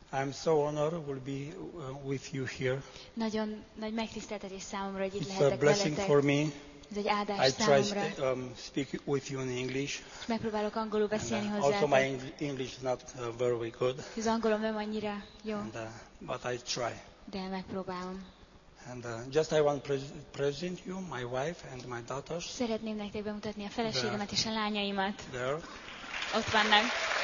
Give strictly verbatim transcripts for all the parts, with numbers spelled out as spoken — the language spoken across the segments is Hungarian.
I'm so honored will be uh, with you here. Nagyon nagy megtiszteltetés számomra, hogy itt It's a lehetek blessing veletek. for me. Ez egy áldás I try számomra. to um, speak with you in English. És megpróbálok angolul beszélni And, uh, also my hozzátok. Eng- English is not uh, very good. Az angolom nem annyira jó, And, uh, but I try. de megpróbálom. And uh, just I want to pres- present you my wife and my daughters. Szeretném nektek bemutatni a feleségemet és a lányaimat. There. Ott vannak.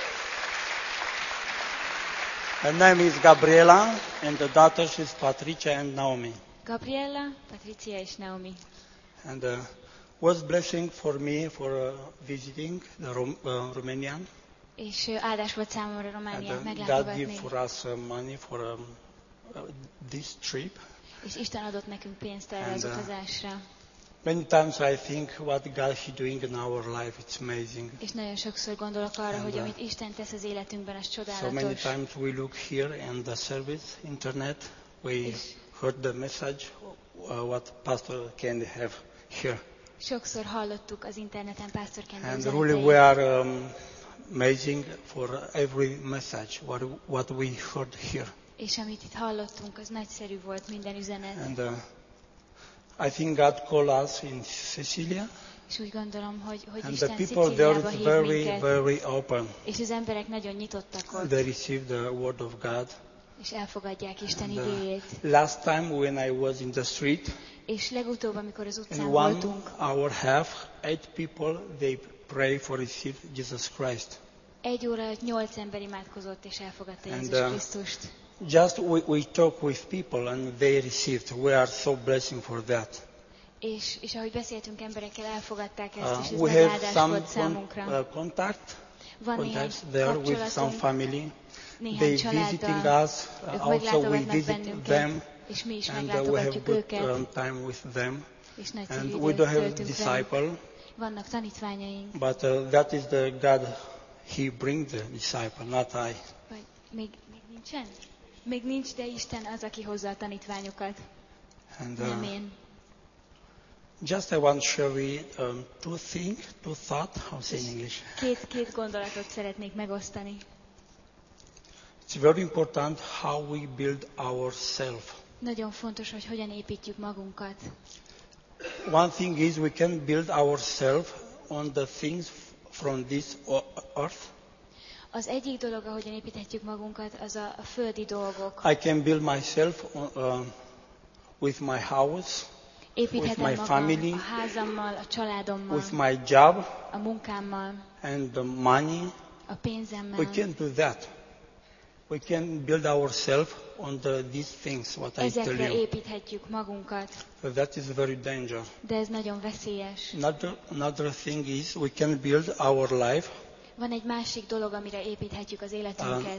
Her name is Gabriela, and the daughters is Patricia and Naomi. Gabriella, Patricia és Naomi. And uh, was blessing for me for uh, visiting the Rom- uh, Romanian. És ö, áldás volt számomra And Romániát uh, God meglátogatni. give for us uh, money for um, uh, this trip. És Isten adott nekünk pénzt erre az And, uh, utazásra. Many times I think what God is doing in our life, it's amazing. És nagyon sokszor gondolok arra, And, hogy uh, amit Isten tesz az életünkben, az So many csodálatos. times we look here in the service, internet, we És- heard the message, uh, what Pastor can have here. Sokszor hallottuk az interneten Pásztor Kende And üzeneteit. really we are um, amazing for every message, what, what we heard here. És amit itt hallottunk, az nagyszerű volt, minden üzenet. And uh, I think God called us in Sicilia, És úgy gondolom, hogy, hogy and the Isten people there Szicíliába is hív very, minket. very open. És az emberek nagyon nyitottak ott, They receive the word of God. és elfogadják Isten And, uh, igéjét. last time when I was in the street, És legutóbb, amikor az utcán in one voltunk, hour half, eight people they pray for receive Jesus Christ. egy óra alatt nyolc ember imádkozott, és elfogadta And, Jézus uh, Krisztust. Just we, we talk with people and they received. We are so blessing for that. És, és ahogy beszéltünk, emberekkel elfogadták ezt, és Uh, ez we nagy have áldás some volt con- számunkra. uh, contact, Van néhány contacts there with some kapcsolatunk, family. néhány They visiting családdal, us. ők Uh, also we meglátogatnak visit bennünket, them, és mi is and uh, we have meglátogatjuk good őket, um, time with them. és nagyszerű And we időt don't have töltünk velük. disciple, Vannak tanítványaink, but uh, that is the God. He bring the disciple, not I. vagy még, még nincsen? Még nincs, de Isten az, aki hozza a tanítványokat, And nem uh, én. just I want to share with um, two things, two thoughts. How say in English? Két, két gondolatot szeretnék megosztani. It's very important how we build ourselves. Nagyon fontos, hogy hogyan építjük magunkat. One thing is we can build ourselves on the things from this o- earth. Az egyik dolog, ahogyan építhetjük magunkat, az a, a földi dolgok. I can build myself uh, with my house, Építhetem with my magam family, a házammal, a családommal, with my job a munkámmal, and the money. a pénzemmel. We can do that. We can build ourselves on the, these things, what I tell Ezekre you. építhetjük magunkat, So that is very dangerous. de ez nagyon veszélyes. Another, another thing is we can build our life Van egy másik dolog, amire építhetjük az életünket,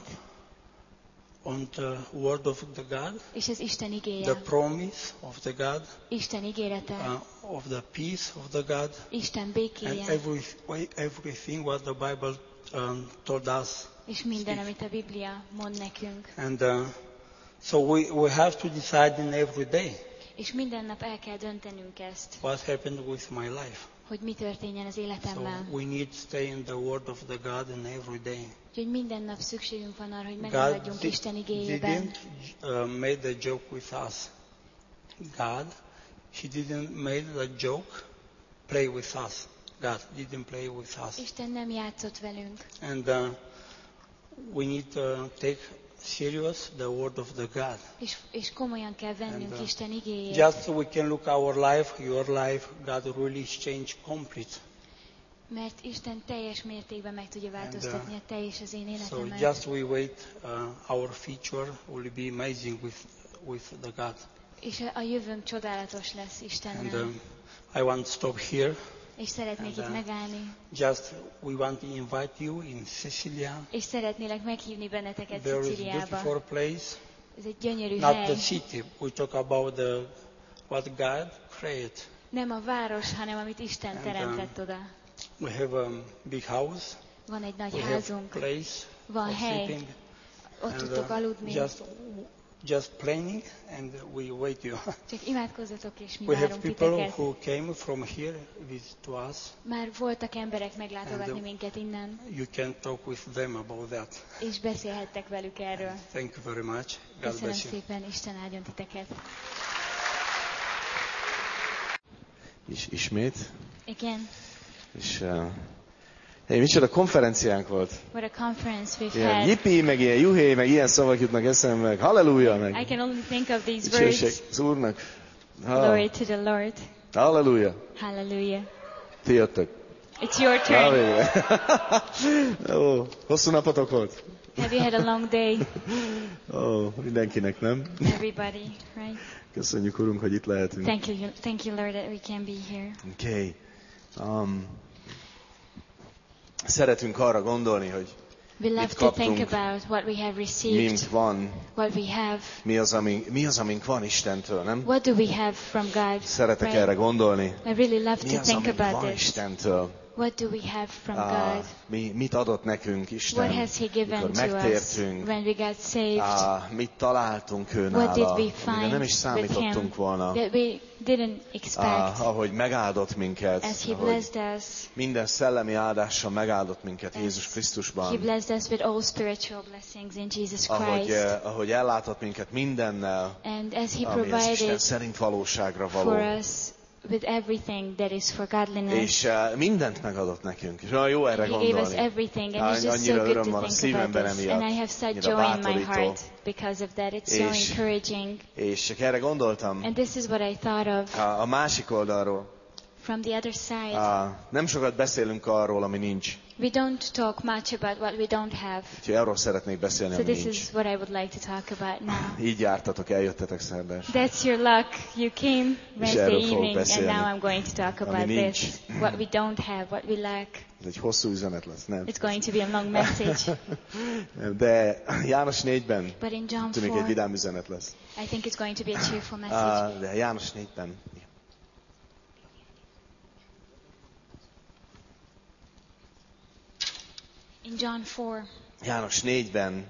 on the word of the God, és ez Isten the igéje, promise of the God, Isten ígérete, uh, of the peace of the God, Isten and békéje, every, everything what the Bible um, told us. és minden, amit a Biblia mond nekünk. And uh, so we, we have to decide in every day És minden nap el kell döntenünk ezt, what happened with my life. hogy mi történjen az So életemmel. we need to stay in the word of the God in every day. Úgyhogy minden nap szükségünk van arra, hogy God megmaradjunk di- Isten igéjében. didn't uh, made a joke with us. God, He didn't made a joke, play with us. God didn't play with us. Isten nem játszott velünk, And uh, we need to take serious the word of the God. és, és komolyan kell vennünk And, uh, Isten igéjét. Just so we can look our life, your life, God really change complete. Mert Isten teljes mértékben meg tudja változtatni a te és az én So életemet. just we wait, uh, our future will be amazing with with the God. És a, a jövőnk csodálatos lesz And Istennel. um, I want to stop here. És szeretnék and, itt uh, megállni. Just we want to invite you in Sicilia. És szeretnélek meghívni benneteket There is Szicíliába. beautiful place. Ez egy gyönyörű Not hely. the city. We talk about the what God created. Nem a város, hanem amit Isten And, teremtett oda. We have a big house. Van egy nagy We have házunk, place van of hely, sleeping. ott And, tudtok uh, aludni. just just praying and we wait you. Csak imádkozzatok, és mi We have várunk people titeket. who came from here visit to us. Már voltak emberek meglátogatni And, uh, minket innen, You can talk with them about that. és beszélhettek velük erről. Thank you very much. God Köszönöm bless you. szépen, Isten áldjon titeket. is, ismét. Again, És uh, hey, micsoda konferenciánk volt. what a conference we've Ilyen had. jippi, meg ilyen juhé, meg ilyen szavak jutnak eszembe, meg halleluja, I meg can only think of these dicsőség words. az Úrnak. Glory Ha, to the Lord. halleluja. Hallelujah. Ti jöttök. It's your Na, turn. végre. Ó, hosszú napotok volt? Have you had a long day? Ó, mindenkinek, nem? Everybody, right? Köszönjük, Urunk, hogy itt lehetünk. Thank you, thank you, Lord, that we can be here. Okay. Um, szeretünk arra gondolni, hogy We love mit to think kaptunk, about what we have received, mink van, what we have. mi az, ami, mi az, amink van Istentől, nem? What do we have from God? Szeretek right? erre gondolni. I really love Mi to az, think amink about van this. Istentől? What do we have from Ah, God? mi, mit adott nekünk Isten, What has He given mikor to us megtértünk? when we got saved? Ah, mit találtunk ő What did nála, we amire nem is find with számítottunk Him volna. that we didn't Ah, expect? ahogy megáldott minket, As He ahogy blessed us, minden szellemi áldással megáldott minket As Jézus He Krisztusban. blessed us with all spiritual blessings in Jesus Ahogy, Christ. eh, ahogy ellátott minket mindennel, And as He ami az Isten provided szerint valóságra for való. us with everything that is for godliness. És uh, mindent megadott nekünk. És olyan jó erre He gave us gondolni. everything, and it's just so Annyira good öröm to van a think szívemben about this. emiatt. And I have such Annyira joy in my bátorító. heart because of that. It's so És- encouraging. És csak erre gondoltam. And this is what I thought of A, a másik oldalról. from the other side. A, nem sokat beszélünk arról, ami nincs. We don't talk much about what we don't have. Úgyhogy arról szeretnék beszélni, So ami this nincs. is what I would like to talk about now. Így jártatok, eljöttetek szerdás. That's your luck. You came Wednesday erről fogok evening, and beszélni. now I'm going to talk Ami about nincs. this. What we don't have, what we lack. Ez egy hosszú üzenet lesz, nem? It's going to be a long message. De János négyben But in John tűnik egy four, vidám üzenet lesz. I think it's going to be a cheerful message. Uh, de János négyben. In John four, János négyben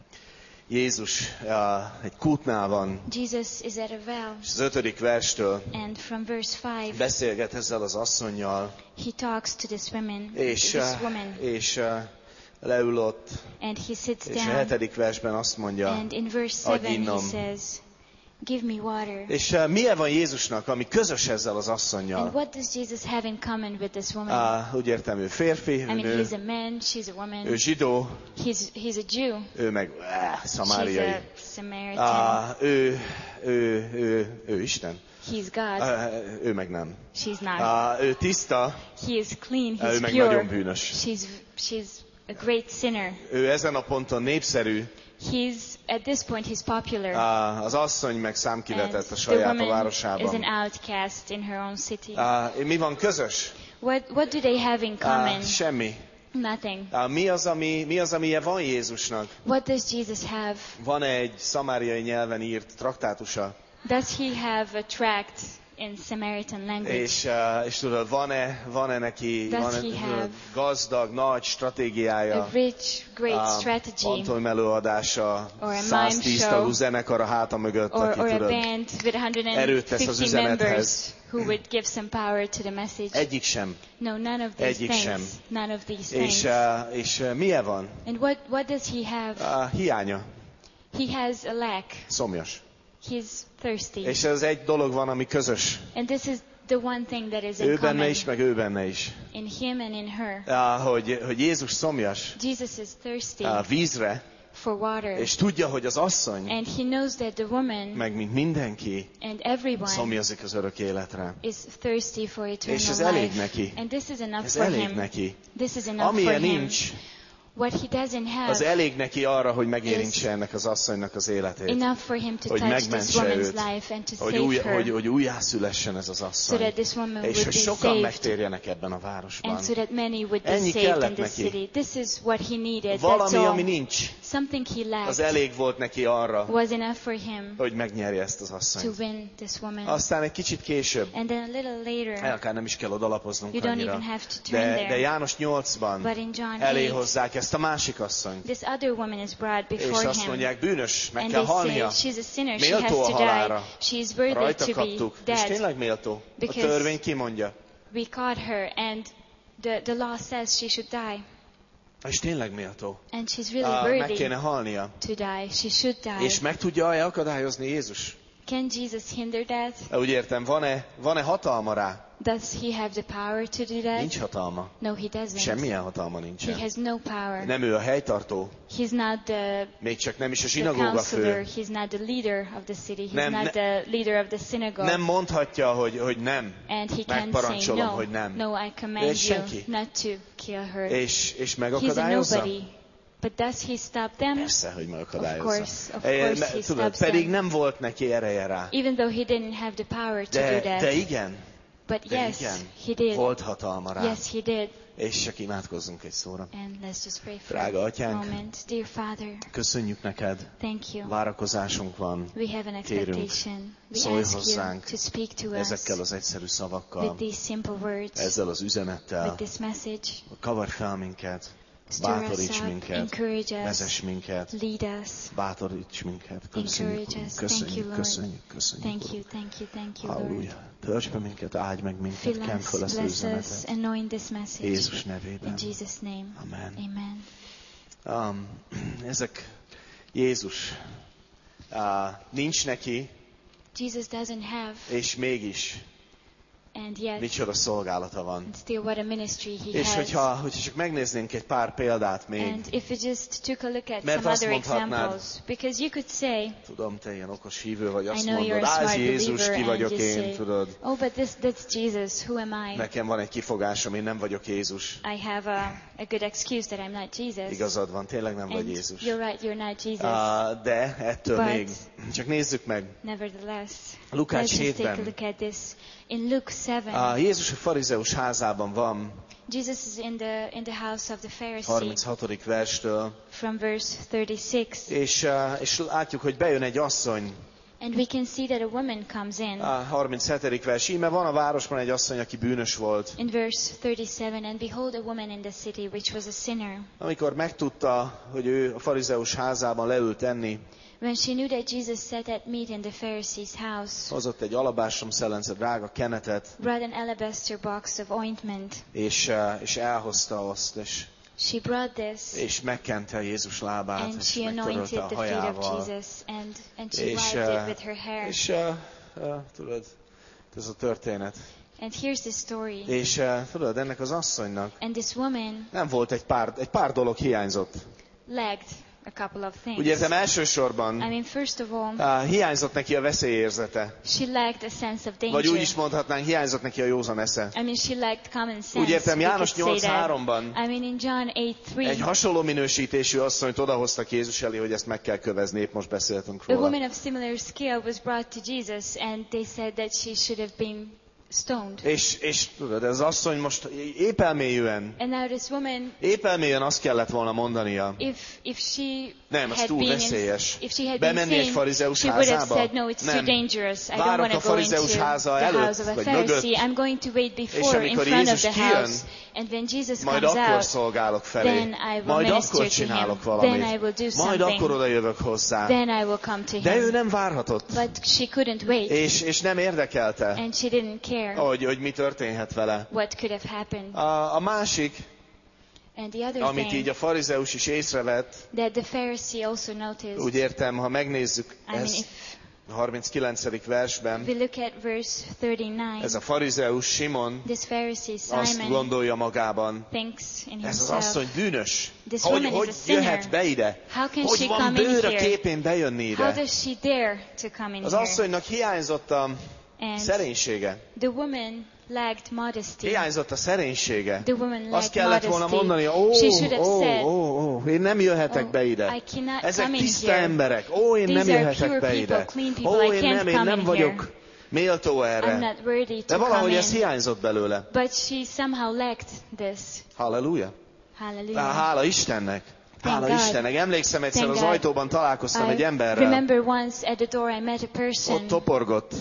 Jézus uh, egy kútnál van, Jesus is at a well, és az ötödik verstől and from verse five, beszélget ezzel az asszonnyal, he talks to this woman, és, this uh, woman, és uh, leül ott, and he sits és a down, hetedik versben azt mondja, and in verse adj seven he innom. says, give me water. És uh, milyen van Jézusnak, ami közös ezzel az asszonnyal? And what does Jesus have in common with this woman? Uh, úgy értem, ő férfi, I ő mean, nő, he's a man, she's a woman, ő zsidó, he's, he's a Jew, ő meg uh, she's szamáriai. a Samaritan, Uh, ő, ő, ő, ő Isten, he's God, uh, ő meg nem. she's not. Uh, ő tiszta, He is clean, ő he's meg nagyon pure, bűnös. she's, she's a great sinner. Ő ezen a ponton népszerű, He's, at this point, he's popular. uh, az asszony meg And számkivetett a the saját a woman is an városában. outcast in her own city. Uh, mi van közös? What, what do they have in common? Uh, semmi. Nothing. Uh, mi, az, ami, mi az, amilyen van Jézusnak? What does Jesus have? Van egy szamáriai nyelven írt traktátusa, Does he have a tract in Samaritan language? és, uh, és tudod, van-e, van-e neki Does van-e, he tudod, have gazdag, nagy stratégiája, A rich, great strategy, pantomim előadása, Or a száz mime tíz show, tagú zenekar a háta mögött, or, aki or a tudod, band with erőt tesz az one hundred fifty üzenethez. members who would give some power to the message. Egyik sem. No, none of these Egyik things. sem. None of these És, things. uh, és uh, milyen van? And what, what does he have? Uh, hiánya, He has a lack. szomjas. He's thirsty. És ez egy dolog van, ami közös. And this is the one thing that is in Ő benne common is, meg ő benne is. in him and in her. Uh, hogy, hogy Jézus szomjas Jesus is thirsty uh, vízre, for water. és tudja, hogy az asszony, And he knows that the woman meg mint mindenki, and everyone szomjazik az örök életre. is thirsty for eternal És ez elég life. neki. And this is enough Ez for elég him. neki. This is enough Amilyen for him. nincs, What he doesn't have, az elég neki arra, hogy megérintse ennek az asszonynak az életét. enough for him to Hogy touch this megmentse woman's őt. life and to Hogy, save új, her, hogy, hogy újjászülessen ez az so asszony. that this woman És would hogy be sokan saved, megtérjenek ebben a városban. and so that many would be Ennyi saved in kellett this neki. city. This is what he needed. That's Valami, all. ami nincs, Something he az lacked elég volt neki arra, was enough for him hogy megnyerje ezt az to asszonyt. win this woman. Aztán egy kicsit később, And then a little el later, akár nem is kell odalapoznunk you don't annyira, even have to turn de, de there. János nyolcban But in John elé eight, hozzák ezt a másik asszonyt. This other woman is brought És before azt him. mondják, bűnös, meg And kell they say, halnia. she's a sinner, she has Méltó a to die. halálra. She is worthy Rajta to be kaptuk. És dead. tényleg méltó. A Because- törvény kimondja. We caught her, and the, the law says she should die. És tényleg méltó. And she's really Ah, meg worthy kéne halnia. to die. She should die. És meg tudja akadályozni Jézus? Can Jesus hinder that? Úgy értem, van-e, van-e hatalma rá? Does he have the power to do that? Nincs hatalma. No, he doesn't. Semmilyen hatalma He nincsen. has no power. Nem ő a helytartó, He's not the, még csak nem is a the zsinagóga counselor. fő. He's not the leader of the city. He's Nem, not ne- the leader of the synagogue. Nem mondhatja, hogy, hogy nem. And he can't say Megparancsolom, no. hogy nem. No, I De command ez you senki. not to kill her. És, és He's a megakadályozza? nobody. But does he stop them? Persze, hogy Of megakadályozza. course, of Eh, course me- he Tudod, stops pedig them. nem volt neki ereje rá. Even though he didn't have the power to do De, that. de igen, But de yes, igen, he did. volt hatalma rá. Yes, he did. És csak imádkozzunk egy szóra. And let's just pray for Drága a Atyánk, moment. Dear Father, köszönjük neked, thank you. várakozásunk van, We have an kérünk, expectation. We szólj ask you hozzánk to speak to us ezekkel az egyszerű szavakkal, with these simple words, ezzel az üzenettel, with this message. kavar fel minket, Stir us bátoríts up, minket, encourage us, vezess minket, lead us. bátoríts minket. Köszönjük, Encourage Úr. us. Thank köszönjük, you, Lord. köszönjük, köszönjük, Thank Uram. you, thank you, thank you, Lord. Halleluja. Töltsd be minket, áldj meg minket, Fill kent us, fel ezt az bless us, üzenetet. anoint this message. Jézus In nevében. Jesus' name. Amen. Amen. Um, ezek Jézus uh, nincs neki, Jesus doesn't have, és mégis and yet, micsoda szolgálata van. and still what a ministry he És has. hogyha, hogyha csak megnéznénk egy pár példát még, And if we just took a look at Mert some azt other mondhatnád- examples, because you could say, tudom, te ilyen okos hívő vagy, I azt know you're mondod, a á, ez smart Jézus, believer, ki and vagyok you én, say, tudod. oh, but this, that's Jesus, who am I? Nekem van egy kifogásom, én nem vagyok Jézus. I have a, a good excuse that I'm not Jesus. Igazad van, tényleg nem vagy And Jézus. you're right, you're not Jesus. Uh, de ettől But- még, csak nézzük meg. Nevertheless, Lukács let's just take a hétben. look at this. In Luke seven, Uh, Jézus a farizeus házában van, Jesus is in the in the house of the Pharisee, harminchatodik verstől, from verse thirty-six. és, uh, és látjuk, hogy bejön egy asszony, And we can see that a woman comes in. a harminchetedik vers, íme van a városban egy asszony, aki bűnös volt. In verse thirty-seven, and behold, a woman in the city which was a sinner. Amikor megtudta, hogy ő a farizeus házában leült enni, When she knew that Jesus sat at meat in the Pharisee's house, hozott egy alabástrom szelence, drága kenetet, brought an alabaster box of ointment. és, uh, és elhozta azt, és, She brought this, és megkente Jézus lábát, and és she megtörölte anointed a the feet of hajával. Jesus, and, and she És, wiped uh, it with her hair. és uh, uh, tudod, ez a történet. And here's the story. És uh, tudod, ennek az asszonynak And this woman nem volt egy pár, egy pár dolog hiányzott. lacked a couple of things. Úgy értem, I elsősorban mean, first of all, uh, hiányzott neki a veszélyérzete. she lacked a sense of Vagy danger. úgy is mondhatnánk, hiányzott neki a józan esze. I mean, she lacked common sense. Úgy értem, we János could say nyolc that. háromban I mean, in John eight three, egy hasonló minősítésű asszonyt odahoztak Jézus elé, hogy ezt meg kell kövezni, épp most beszéltünk a róla. woman of similar skill was brought to Jesus, and they said that she should have been stoned. És, és tudod, ez az asszony most épp elmélyűen, And now this woman, épp elmélyűen azt kellett volna mondania. if if she Nem, ez had túl been in, veszélyes. if she had been Bemenni egy seen, farizeus she would have házába? said, no, it's Nem. too dangerous. I don't Várok want a to go into farizeus the háza előtt, house of a vagy Pharisee. mögött. I'm going to wait És before in amikor front of Jézus the kijön, house. And when Jesus majd comes akkor out, szolgálok felé. then I will Majd minister akkor to csinálok him. valamit. Then I will do Majd akkor something. oda jövök hozzá. Then I will come to De ő him. nem várhatott. But she couldn't wait, És, és nem érdekelte, and she didn't care hogy, hogy mi történhet vele. what could have happened. A, a másik, And the other amit thing így a farizeus is észrevett, that the Pharisee also noticed, úgy értem, ha megnézzük I mean, ezt if a harminckilencedik versben, we look at verse thirty-nine, ez a farizeus Simon this Pharisee azt Simon gondolja magában, thinks in ez az himself, asszony bűnös. This Hogy, woman is hogy a sinner. jöhet be ide? how can Hogy she van come in bőr a here? képén bejönni How ide? does she dare to come in Az here? asszonynak hiányzott a And szerénysége. the woman lacked modesty. Hiányzott a szerénysége. The woman Azt lacked kellett volna modesty. mondani, ó, She should have ó, said, ó, ó, én nem jöhetek "Oh, be ide. I cannot Ezek come in tiszta here. emberek. Ó, én These nem are jöhetek pure be people, ide. clean people. Ó, I én can't nem, én come nem in vagyok here. méltó I'm erre. not worthy De to come valahogy in." ez hiányzott belőle. But she somehow lacked this. Halleluja. Hallelujah. Hála Istennek. Hála God. Istennek. Emlékszem, egyszer Thank az God. ajtóban találkoztam egy I emberrel. remember once at the door I met a person. Ott toporgott.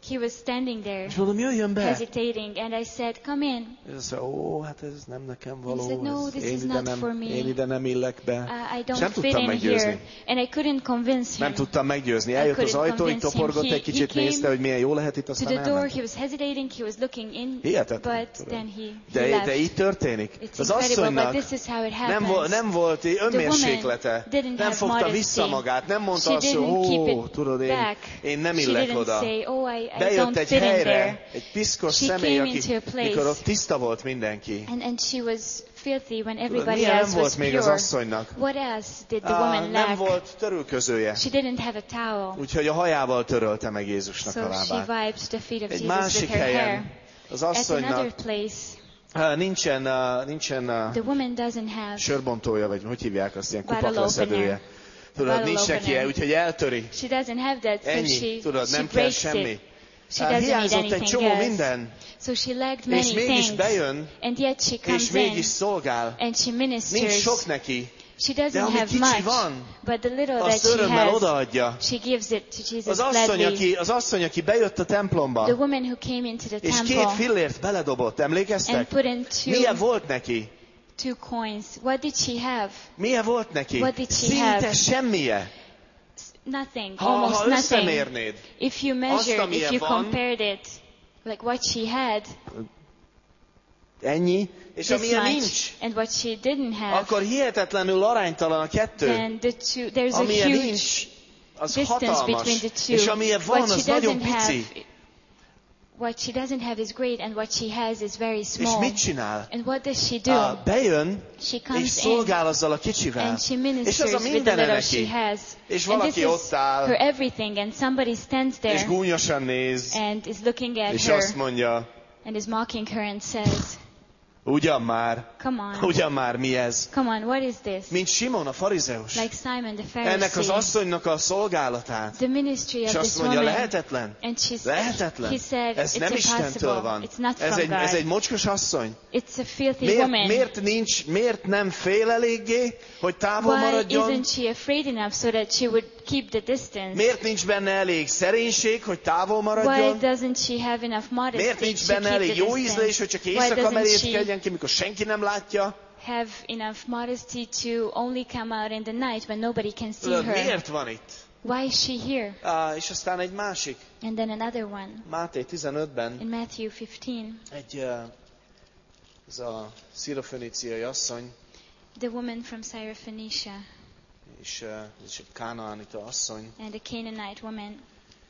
he was standing there, És mondom, jöjjön be. hesitating, and I said, come in. És azt mondja, ó, hát ez nem nekem And he said, való. no, ez this én, is ide not for nem, me. én ide nem illek be. Uh, I És nem don't fit tudtam in meggyőzni. here. And I couldn't convince him. Nem tudtam meggyőzni. I Eljött az couldn't ajtó, így convince him. toporgott He- egy kicsit, he came nézte, hogy milyen jó lehet itt, To aztán the door, elment. he was hesitating, he was looking in, Hihetetlen, but tudod. then he, he De, left. de így történik. It's Az incredible, but asszonynak this is how it nem, happens. vo- nem volt önmérséklete, didn't nem have fogta modesty. vissza magát, nem mondta She azt, hogy didn't keep ó, it tudod, én, back. én nem She illek didn't oda. say, oh, I, I Bejött don't egy fit in helyre, there. egy piszkos She személy, came aki, into a place. mikor ott tiszta volt mindenki. And, and she was filthy when Tudod, everybody milyen nem else was volt még az pure. asszonynak? What else did the Á, woman nem lack? volt törülközője. She didn't have a towel. Úgyhogy a hajával törölte meg Jézusnak So a she lábát. wiped the feet of Egy Jesus másik with her hair. helyen az At another asszonynak place, á, nincsen, á, nincsen á, the woman doesn't have, sörbontója, vagy hogy hívják azt, ilyen Bottle kupakleszedője. opener. Tudod, Bottle nincs neki, opener. úgyhogy eltöri. she doesn't have that, so Ennyi, she, tudod, she nem kell breaks semmi. it. She Á, doesn't need hiányzott egy anything csomó else. minden, So she lacked és many mégis things. bejön, And yet she comes és mégis in szolgál. and she Nincs ministers. sok neki, She de doesn't ami have kicsi much, van, but the little that azt she örömmel has, odaadja. she gives it to Jesus Az asszony, gladly. aki, az asszony, aki bejött a templomba, The woman who came into the és két temple fillért beledobott, and emlékeztek? put in Milyen two, volt neki? two coins. What did she have? Milyen volt neki? What did she Szinte have? semmije. Nothing, Ha, almost ha nothing. összemérnéd, If you azt, measured, if amilyen you van, compared it, like what she had, ennyi, és this amilyen much, nincs, and what she didn't have, akkor hihetetlenül aránytalan a kettő. then the two, there's a Amilyen huge nincs, az distance hatalmas, between the two. és amilyen van, What az she nagyon doesn't have, pici. what she doesn't have is great, and what she has is very És small. mit csinál? And what does she do? Á, bejön, She és comes in szolgál azzal a kicsivel. and she És ministers az a with the mindene little she neki. has. És And valaki this is ott áll, her everything, and somebody stands és there gúnyosan néz, and is looking at és her azt mondja, and is mocking her and says, ugyan már, come on, ugyan már mi ez? come on, what is this? Mint Simon a farizeus. Like Simon the Ennek az Pharisee, asszonynak a szolgálatát. the ministry És of azt this mondja, woman. lehetetlen. And she Lehetetlen. he said, Ez it's nem Istentől impossible. van. It's not Ez from egy, ez God. egy mocskos asszony. It's a filthy Miért, woman. miért nincs, miért nem fél eléggé, hogy távol Why maradjon? isn't she afraid enough so that she would keep the distance? Miért nincs benne elég szerénység, hogy távol Why maradjon? doesn't she have enough modesty Miért nincs to benne keep elég the jó distance? ízlés, hogy csak Why éjszaka doesn't merészkedjen she ki, mikor senki nem látja? have enough modesty to only come out in the night when nobody can see Tudod, her? miért van itt? Why is she here? Ah, és aztán egy másik, And then another one Máté tizenötben, in Matthew fifteen, egy, eh, ez a sziroföníciai asszony, the woman from Syrophoenicia és, eh, és egy kánaánita asszony, and the Canaanite woman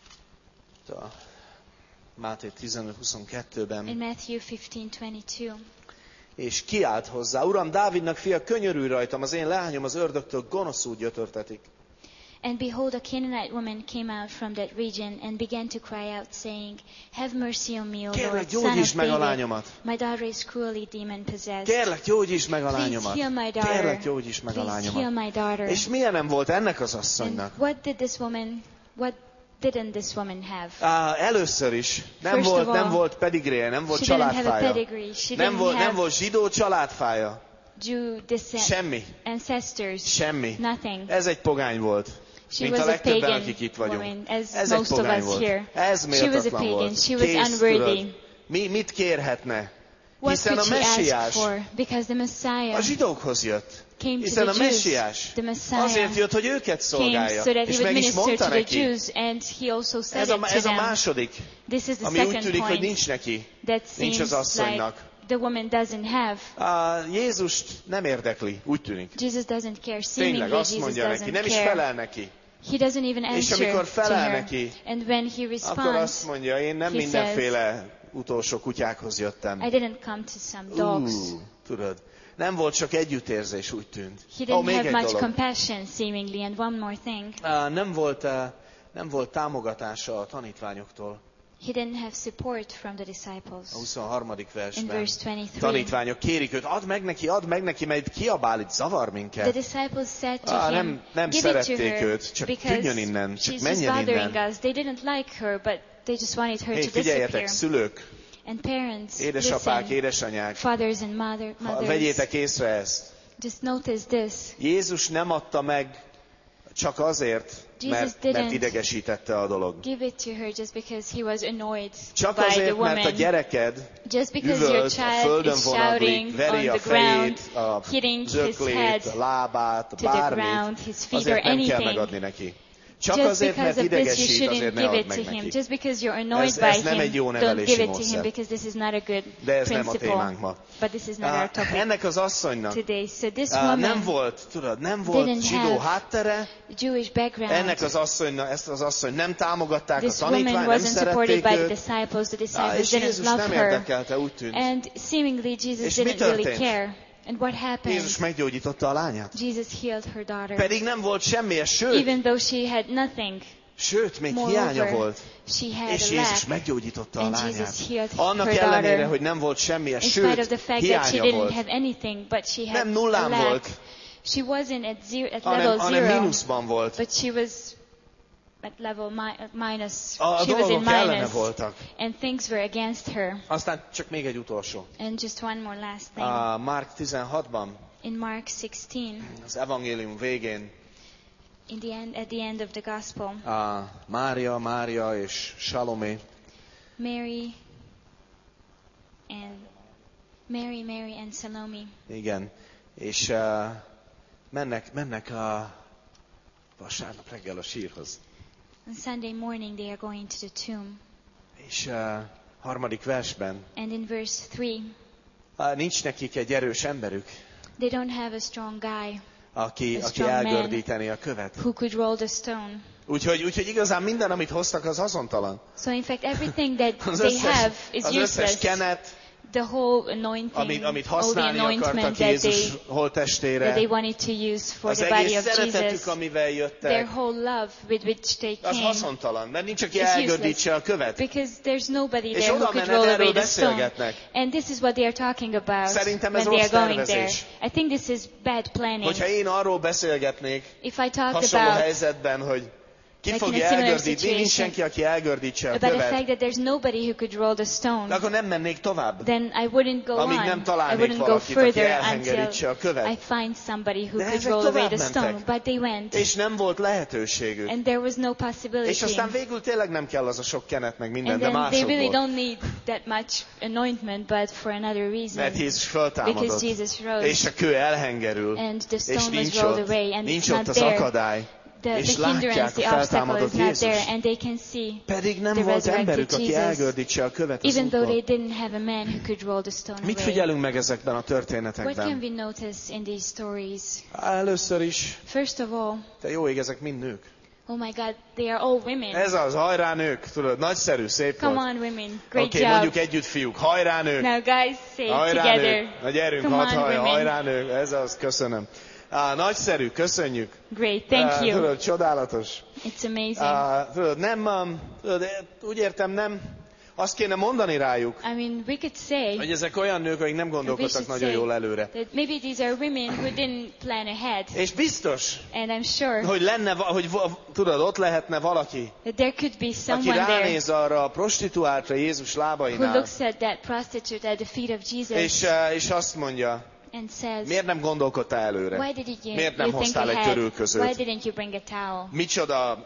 a Máté tizenöt huszonkettőben, in Matthew fifteen twenty-two. és kiált hozzá, Uram, Dávidnak fia, könyörülj rajtam, az én leányom az ördögtől gonoszul gyötörtetik. And behold, a Canaanite woman came out from that region and began to cry out, saying, have mercy on me, O Kérlek, Lord, son gyógyítsd of meg a David. lányomat. My daughter is cruelly demon-possessed. Kérlek, gyógyítsd meg a Please lányomat. heal my daughter. Kérlek, gyógyítsd meg a Please heal lányomat. my daughter. És milyen nem volt ennek az And asszonynak? what did this woman, what didn't this woman have? Á, először is nem First volt, of all, nem volt pedigréje, nem volt She didn't have a családfája. pedigree. She Nem didn't volt, nem have volt zsidó családfája. Jew descent, Semmi. ancestors. Semmi. Nothing. Ez egy pogány volt. She Mint a was a legtöbben, pagan akik itt vagyunk. woman, as Ez egy most of pogány us volt. here. Ez She was a méltatlan pagan. volt. She was Kész, unworthy. tudod, mi, mit kérhetne? What Hiszen a could she ask messiás for? Because the Messiah a zsidókhoz jött. came to Hiszen the a Jews. messiás The Messiah azért jött, hogy őket came szolgálja. so that he És would meg is minister to mondta the neki. Jews, and he also said Ez it a, to ez a them. második, This is the ami úgy second tűnik, hogy point nincs neki. that Nincs seems az asszonynak. like the woman doesn't have. A Jézust nem érdekli, úgy tűnik. Jesus doesn't care. Seemingly, Tényleg azt Jesus mondja neki, doesn't nem is care. felel neki. He doesn't even És answer amikor to felel her. neki, And when he Akkor responds, azt mondja, én nem he mindenféle utolsó kutyákhoz jöttem. I didn't come to some dogs. Ú, tudod, nem volt csak együttérzés, úgy tűnt. He Ó, didn't még have egy much dolog. compassion, seemingly. And one more thing. Á, nem volt, á, nem volt támogatása a tanítványoktól. He didn't have support from the disciples. A huszonharmadik In versben. verse twenty-three, Tanítványok kérik őt, add meg neki, add meg neki, mert kiabál, itt zavar the minket. disciples said to Ah, him, nem- nem give it to szerették her, őt, csak because tűnjön innen, csak she's just menjen bothering innen. us. They didn't like her, but they just wanted her Hé, to figyeljetek, disappear. szülők, And parents, édesapák, listen, édesanyák, fathers and mother, ha mothers, vegyétek észre ezt. just notice this. Jézus nem adta meg Csak azért, mert, mert idegesítette a dolog. Give it to her just because he was annoyed Csak by the azért, mert a woman. gyereked Just because your üvölt, a child földön is vonaglik, shouting on veri a the ground, fejét, a hitting his zöklét, head a lábát, to the ground, bármit, his feet or azért nem kell anything. megadni neki. Csak Just azért, mert because of this, you idegesít, shouldn't azért ne give add it meg to him. neki. Just because you're annoyed Ez- by ez nem egy jó him, don't nevelési give it to him módszer. because this is not a good De ez nem a principle. témánk ma. But this is not Ah, our topic Ennek az asszonynak today. So this ah, woman nem volt, tudod, nem volt didn't zsidó have háttere, Jewish background. ennek az asszonynak, ezt az asszony nem támogatták a This woman tanítvány, nem wasn't supported szerették by the őt, disciples. The ah, disciples és didn't Jézus love nem her. érdekelte, úgy tűnt. And seemingly Jesus És mi didn't really történt? care. And what happened? Jézus meggyógyította a lányát. Jesus healed her daughter. Pedig nem volt semmi, sőt, Even though she had nothing, sőt, még hiánya moreover, volt. she had És a Jézus lack. meggyógyította a And lányát. Jesus healed Annak her ellenére, daughter. hogy nem volt semmi, In spite of sőt, the fact that she hiánya didn't volt. have anything, but she had Nem a nullán lack. volt, She wasn't at, zero, at hanem, level hanem zero, mínuszban volt. but she was at level mi- minus. A, a she was in dolgok ellene minus, voltak. and things were against her. Aztán csak még egy utolsó. And just one more last thing. A Márk tizenhatban, In Mark sixteen, az evangélium végén, in the end, at the end of the gospel, a Mária, Mária és Salomé, Mary and Mary, Mary and Salome, igen, és uh, mennek, mennek a vasárnap reggel a sírhoz. on Sunday morning they are going to the tomb. És uh, harmadik versben, And in verse three, uh, nincs nekik egy erős emberük, they don't have a strong guy aki, A aki strong man. elgördíteni a követ. who could roll the stone. Úgyhogy, úgyhogy igazán minden, amit hoztak, az haszontalan. So in fact, everything that Az they összes, have is az összes useless. kenet, The whole anointing, amit, amit all the használni anointment akartak that Jézus they, that holttestére, they wanted to use for az the body egész of szeretetük, Jesus, amivel their jöttek, whole love with which they az came, haszontalan, mert nincs, aki is elgördítse a követ. because there's nobody És there who oda could mennek, roll erről away the stone. beszélgetnek. And this is what they are talking about Szerintem ez when they rossz are going there. tervezés. I think this is bad planning. Hogyha én arról beszélgetnék, If I talk hasonló about helyzetben, hogy ki Like in fogja a similar elgördíteni, nincs situation. senki, aki elgördítse a about the követ, fact that there's nobody who could roll the de stone, akkor nem mennék tovább. then I wouldn't go Amíg on. nem I találnék wouldn't go valakit, aki further elhengerítse a until követ. I find somebody who De could ezek roll away tovább the stone. mentek. But they went, És nem volt lehetőségük. and there was no possibility. És aztán végül tényleg nem kell az a sok kenet, meg minden, And de then they mások really volt. don't need that much anointment, but for another reason. Mert Jézus föltámadott, Because Jesus rose, és a kő elhengerül, and the és stone was nincs rolled ott, away, and nincs it's ott not az there. akadály. The, és the hindrance, látják a the obstacle is feltámadott not Jézus. there, and they can see Pedig nem the volt resurrected emberük, aki Jesus, elgördítse a követ az even though they útból. didn't have a man who could roll the stone Mit away. figyelünk meg ezekben a What can történetekben? we notice in these stories? Először is, First of all, te jó ég, ezek mind nők. oh my God, they are all women. Ez az, hajrá nők, tudod, nagyszerű, szép Come volt. on, women, great Oké, job. mondjuk együtt fiúk, hajrá nők, Now, guys, say it hajrá together. nők, na gyerünk, Come hadd on, haj, women. hajrá nők, ez az, köszönöm. Á, nagyszerű, köszönjük. Great, thank Á, you. Tudod, csodálatos. It's amazing. Á, tudod, nem, um, tudod, úgy értem, nem, azt kéne mondani rájuk, I mean, we could say hogy ezek olyan nők, akik nem we gondolkodtak should nagyon say jól előre. that maybe these are women who didn't plan ahead, És biztos, and I'm sure hogy lenne, va- hogy va- tudod, ott lehetne valaki, that there could be aki someone there ránéz arra a prostituáltra Jézus who lábainál, looks at that prostitute at the feet of Jesus és, eh, és azt mondja, and says, miért nem gondolkodtál előre? why did you, Miért nem you think hoztál egy ahead? törülközőt? Why didn't you bring a towel? Micsoda,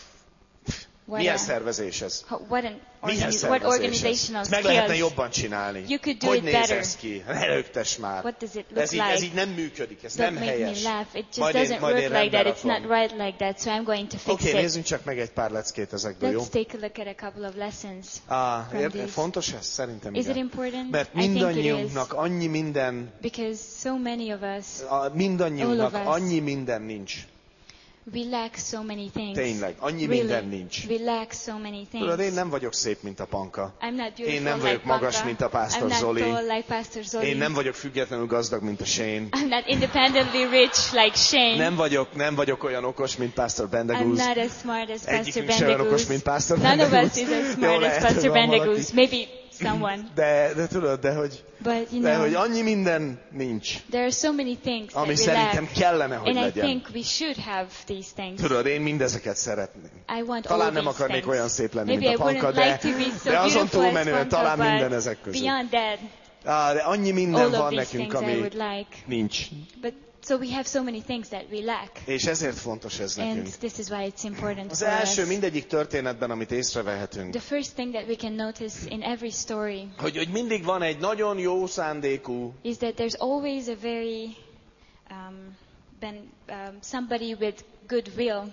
What, milyen a, szervezés ez? how- what, an Milyen organi- what szervezés ez? organizational Ezt meg lehetne skills? jobban csinálni. You could do Hogy it néz better. ez ki? Ne rögtess már. What does it look Ez így, like? ez így nem működik, ez Don't nem make helyes. me laugh. It just Majd én- doesn't majd én work like that. rendbe It's not rakom. right like that. So I'm going to fix Oké, it. nézzünk csak meg egy pár leckét ezekből, jó? Let's take a look at a couple of lessons Ah, from ér- these. fontos ez? Szerintem Is it igen. important? Mert I think it is. mindannyiunknak annyi minden, Because so many of us, a, mindannyiunknak All of us. annyi minden nincs. we lack so many things. Tényleg, annyi Really, minden nincs. we lack so many things. Tudod, én nem vagyok szép, mint a Panka. I'm not beautiful Én nem like vagyok magas, Panka. mint a Pásztor I'm not Zoli. tall like Pastor Zoli. Én nem vagyok függetlenül gazdag, mint a Shane. I'm not independently rich like Shane. Nem vagyok, nem vagyok olyan okos, mint Pastor I'm Bendegúz. not as smart as Pastor Egyikünk sem olyan okos, Bendegúz. mint Pastor None of Bendegúz. us is as Jó, smart as lehet, hogy Pastor van valaki. Bendegúz. Maybe someone. De, de tudod, de hogy, But you de hogy know, annyi minden nincs, there are so many things that ami we szerintem lack. kellene, hogy And I legyen. think we should have these things. Tudod, én mindezeket szeretném. I want Talán all nem these akarnék things. olyan szép lenni, Maybe mint a I Panka, wouldn't de, like to be so de azon beautiful as túlmenően Panka, talán but minden ezek között. beyond that, Á, de annyi minden all of van these nekünk, things I ami would like. nincs. But so we have so many things that we lack. És ezért fontos ez And nekünk. this is why it's important Az for us. első mindegyik történetben, amit észrevehetünk, The first thing that we can notice in every story hogy, hogy mindig van egy nagyon jó szándékú, is that there's always a very um, ben, um, somebody with good will,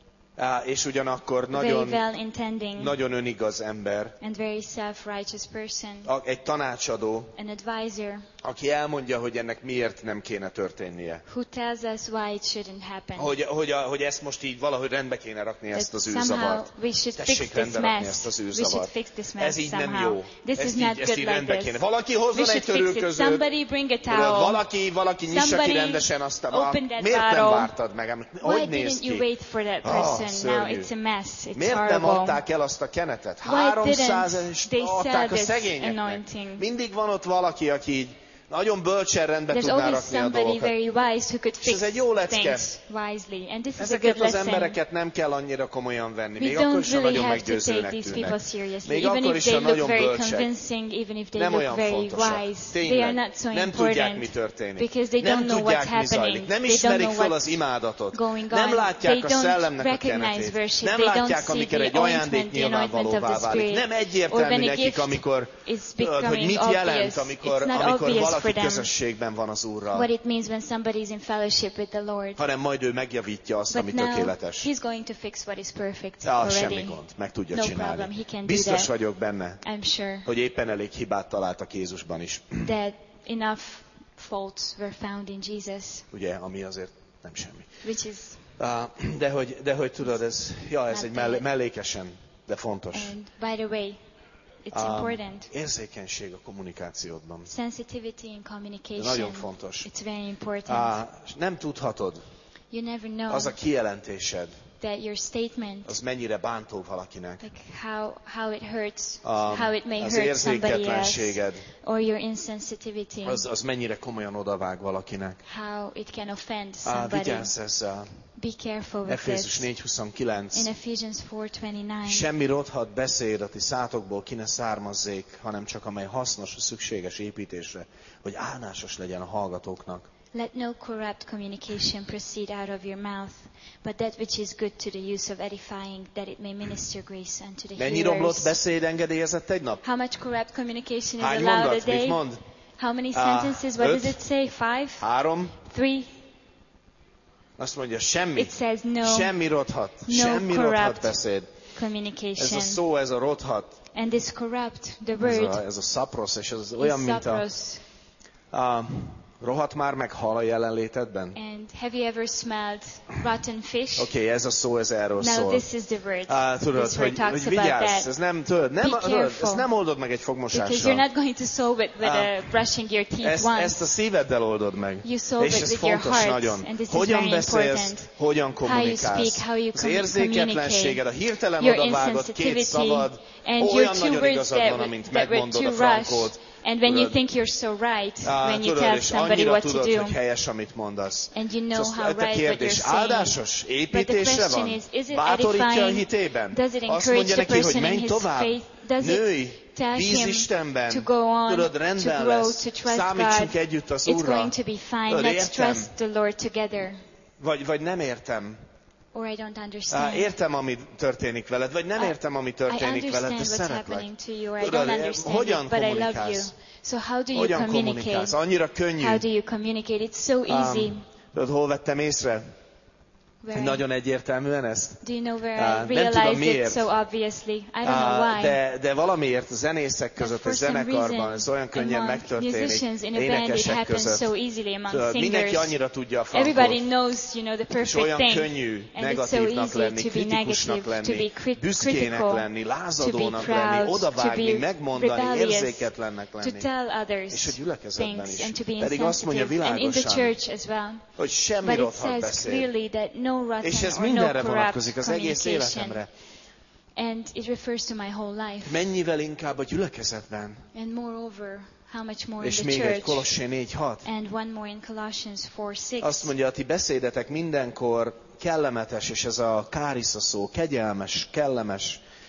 á, és ugyanakkor very nagyon, well intending, nagyon önigaz ember, and very self-righteous person, a- egy tanácsadó, an advisor aki elmondja, hogy ennek miért nem kéne történnie. who tells us why it shouldn't happen. Hogy, hogy, a, hogy ezt most így valahogy rendbe kéne rakni, ezt That az somehow űrzavart. we should fix Tessék this rendbe rakni mess. ezt az We should űrzavart. fix this Ez mess így nem somehow. jó. This Ezt is így, not ezt good így like rendbe this. kéne. Valaki We hozzon should egy fix it. törülközőt. Somebody bring a Tudod, towel. valaki, valaki nyissa ki Somebody rendesen azt a... open that Miért nem bottle. vártad meg? Why Hogy néz didn't you ki? wait for that Ah, person? Now szörnyű. it's a mess. It's Miért nem horrible. adták el azt a kenetet? Why háromszázan didn't is they adták sell a this szegényeknek. anointing? Mindig van ott valaki, aki így nagyon bölcsen rendbe There's tudná always rakni a somebody dolgokat. very wise who could És ez fix egy jó lecke. things wisely. And this is a good Ezeket az lesson. embereket nem kell annyira komolyan venni. We Még akkor don't is, ha really nagyon have to take meggyőzőnek these people tűnnek. seriously. Még Even akkor if is, ha they look nagyon very bölcsek. convincing, even if they Nem look olyan very fontosak. wise, Tényleg. they are not so Nem tudják, mi important történik. because they Nem don't know what's tudják, mi zajlik. happening. Nem They don't ismerik know föl what's az imádatot. going on. Nem látják a They don't szellemnek a recognize kenetét. worship. Nem They don't látják, see amikor the egy ajándék ointment, the anointment of nyilvánvalóvá the válik. Spirit. Nem Or egyértelmű when a nekik, gift amikor, is tudod, hogy becoming mit obvious. jelent, amikor, It's not amikor obvious for valaki them közösségben van az Úrral, what it means when somebody is in fellowship with the Lord. hanem majd ő megjavítja azt, But ami now tökéletes. he's going to fix what is perfect Ah, semmi already. gond, meg tudja No csinálni. problem, he can do Biztos that. vagyok benne, I'm sure hogy éppen elég hibát találtak Jézusban is. that enough faults were found in Jesus, Ugye, ami azért nem semmi. which is, Ah, De hogy, de hogy tudod, ez, ja, ez Not egy mellé, bad. mellékesen, de fontos. and by the way, it's Ah, important. érzékenység a kommunikációdban. Sensitivity in communication. Nagyon fontos. It's very important. Ah, és nem tudhatod, You never know az a kijelentésed, that your statement, az mennyire bántó valakinek. like how how it hurts, Um, how it may az hurt somebody else, érzéketlenséged, or your insensitivity, az, az mennyire komolyan odavág valakinek. how it can offend Ah, somebody. vigyázz ezzel. Be careful with Efézus this. négy huszonkilenc. In Ephesians four twenty-nine, Semmi rothadt beszéd a ti szátokból ki ne származzék, hanem csak amely hasznos, szükséges építésre, hogy áldásos legyen a hallgatóknak. let no corrupt communication proceed out of your mouth, but that which is good to the use of edifying, that it may minister grace unto the Mennyi romlott hearers. beszéd engedélyezett egy nap? How much corrupt communication is Hány allowed a mondat? Mit day? mond? How many Ah, sentences? What öt? does it say? Five? Három? Three? Azt mondja, semmi. It says no Semmi rothat. No Semmi corrupt rothat beszéd. Ez communication. a szó, ez a rothat, And this corrupt, the ez word, a, ez a szapros, és ez is olyan, mint a, sapros. a rohat már meg hal a jelenlétedben? And have you ever smelled rotten fish? Oké, okay, ez a szó, ez erről Now szól. this is the word. Ah, tudod, This word hogy, talks hogy about vigyázz, that. ez nem, tudod, nem, Be tudod, careful. ezt nem oldod meg egy Because you're fogmosással. not going to solve it with Ah. uh, brushing your teeth Ezt, once. ezt a szíveddel oldod meg. You solve És it ez with your fontos heart, nagyon. and this is Hogyan very beszélsz, important. hogyan How you kommunikálsz. speak, how you Az com- érzéketlenséged, a hirtelen your odavágott két insensitivity, szavad, and your olyan two nagyon words igazad that, van, w- amint that were megmondod too a frankót. rush. And when you Tudod, think you're so right, Ah, when you tudod, tell és somebody annyira what to tudod, do, hogy helyes, amit mondasz. and you És know azt- how a right what kérdés, you're saying. áldásos But the építésre question van? is, is it Bátorítja a edifying? hitében? Does it Azt encourage mondja the neki, hogy person in menj his tovább, faith? Does nőj, it tell bíz him Istenben, to go on, tudod, to rendben grow, lesz, to trust számítsunk God? együtt az It's Úrra. going to be fine. Tudod, Let's értem. trust the Lord together. Vagy, vagy nem értem. Or I don't Á, understand. értem, ami történik veled, vagy nem I- értem, ami I történik veled, understand de what's szeretlek. happening to you, or I Tudod, don't understand hogyan it, but I love you. kommunikálsz? So how do you Hogyan communicate? kommunikálsz? Annyira könnyű. How do you communicate? It's so easy. Um, tudod, hol vettem észre? Where, Nagyon egyértelműen ezt. do you know where Ah, nem I tudom realized it miért. so obviously? I don't know Ah, why. de, de valamiért a zenészek But között, for egy some zenekarban reason, ez olyan könnyen among megtörténik, musicians in a band, it énekesek happens között. so easily among Tudod, mindenki singers. annyira tudja a Everybody frankot, knows, you know, the és perfect olyan thing. könnyű And it's so negatívnak easy lenni, to be kritikusnak negative, to lenni, be crit- büszkének critical, lenni, to be lázadónak proud, lenni, to odavágni, be megmondani, rebellious, érzéketlennek to lenni. tell others És a gyülekezetben things is. and to be Pedig azt mondja insensitive. And in the világosan, church as well. hogy semmi But it rothadt says beszéd. clearly that no És rotten ez or no mindenre corrupt vonatkozik, az egész communication. életemre. And it refers to my whole life. Mennyivel inkább a gyülekezetben. And moreover, how much more És in the még egy church. Kolossé négy hat. And one more in Colossians four six. Azt mondja, a ti beszédetek mindenkor kellemetes, és ez a kárisza szó, kegyelmes, kellemes,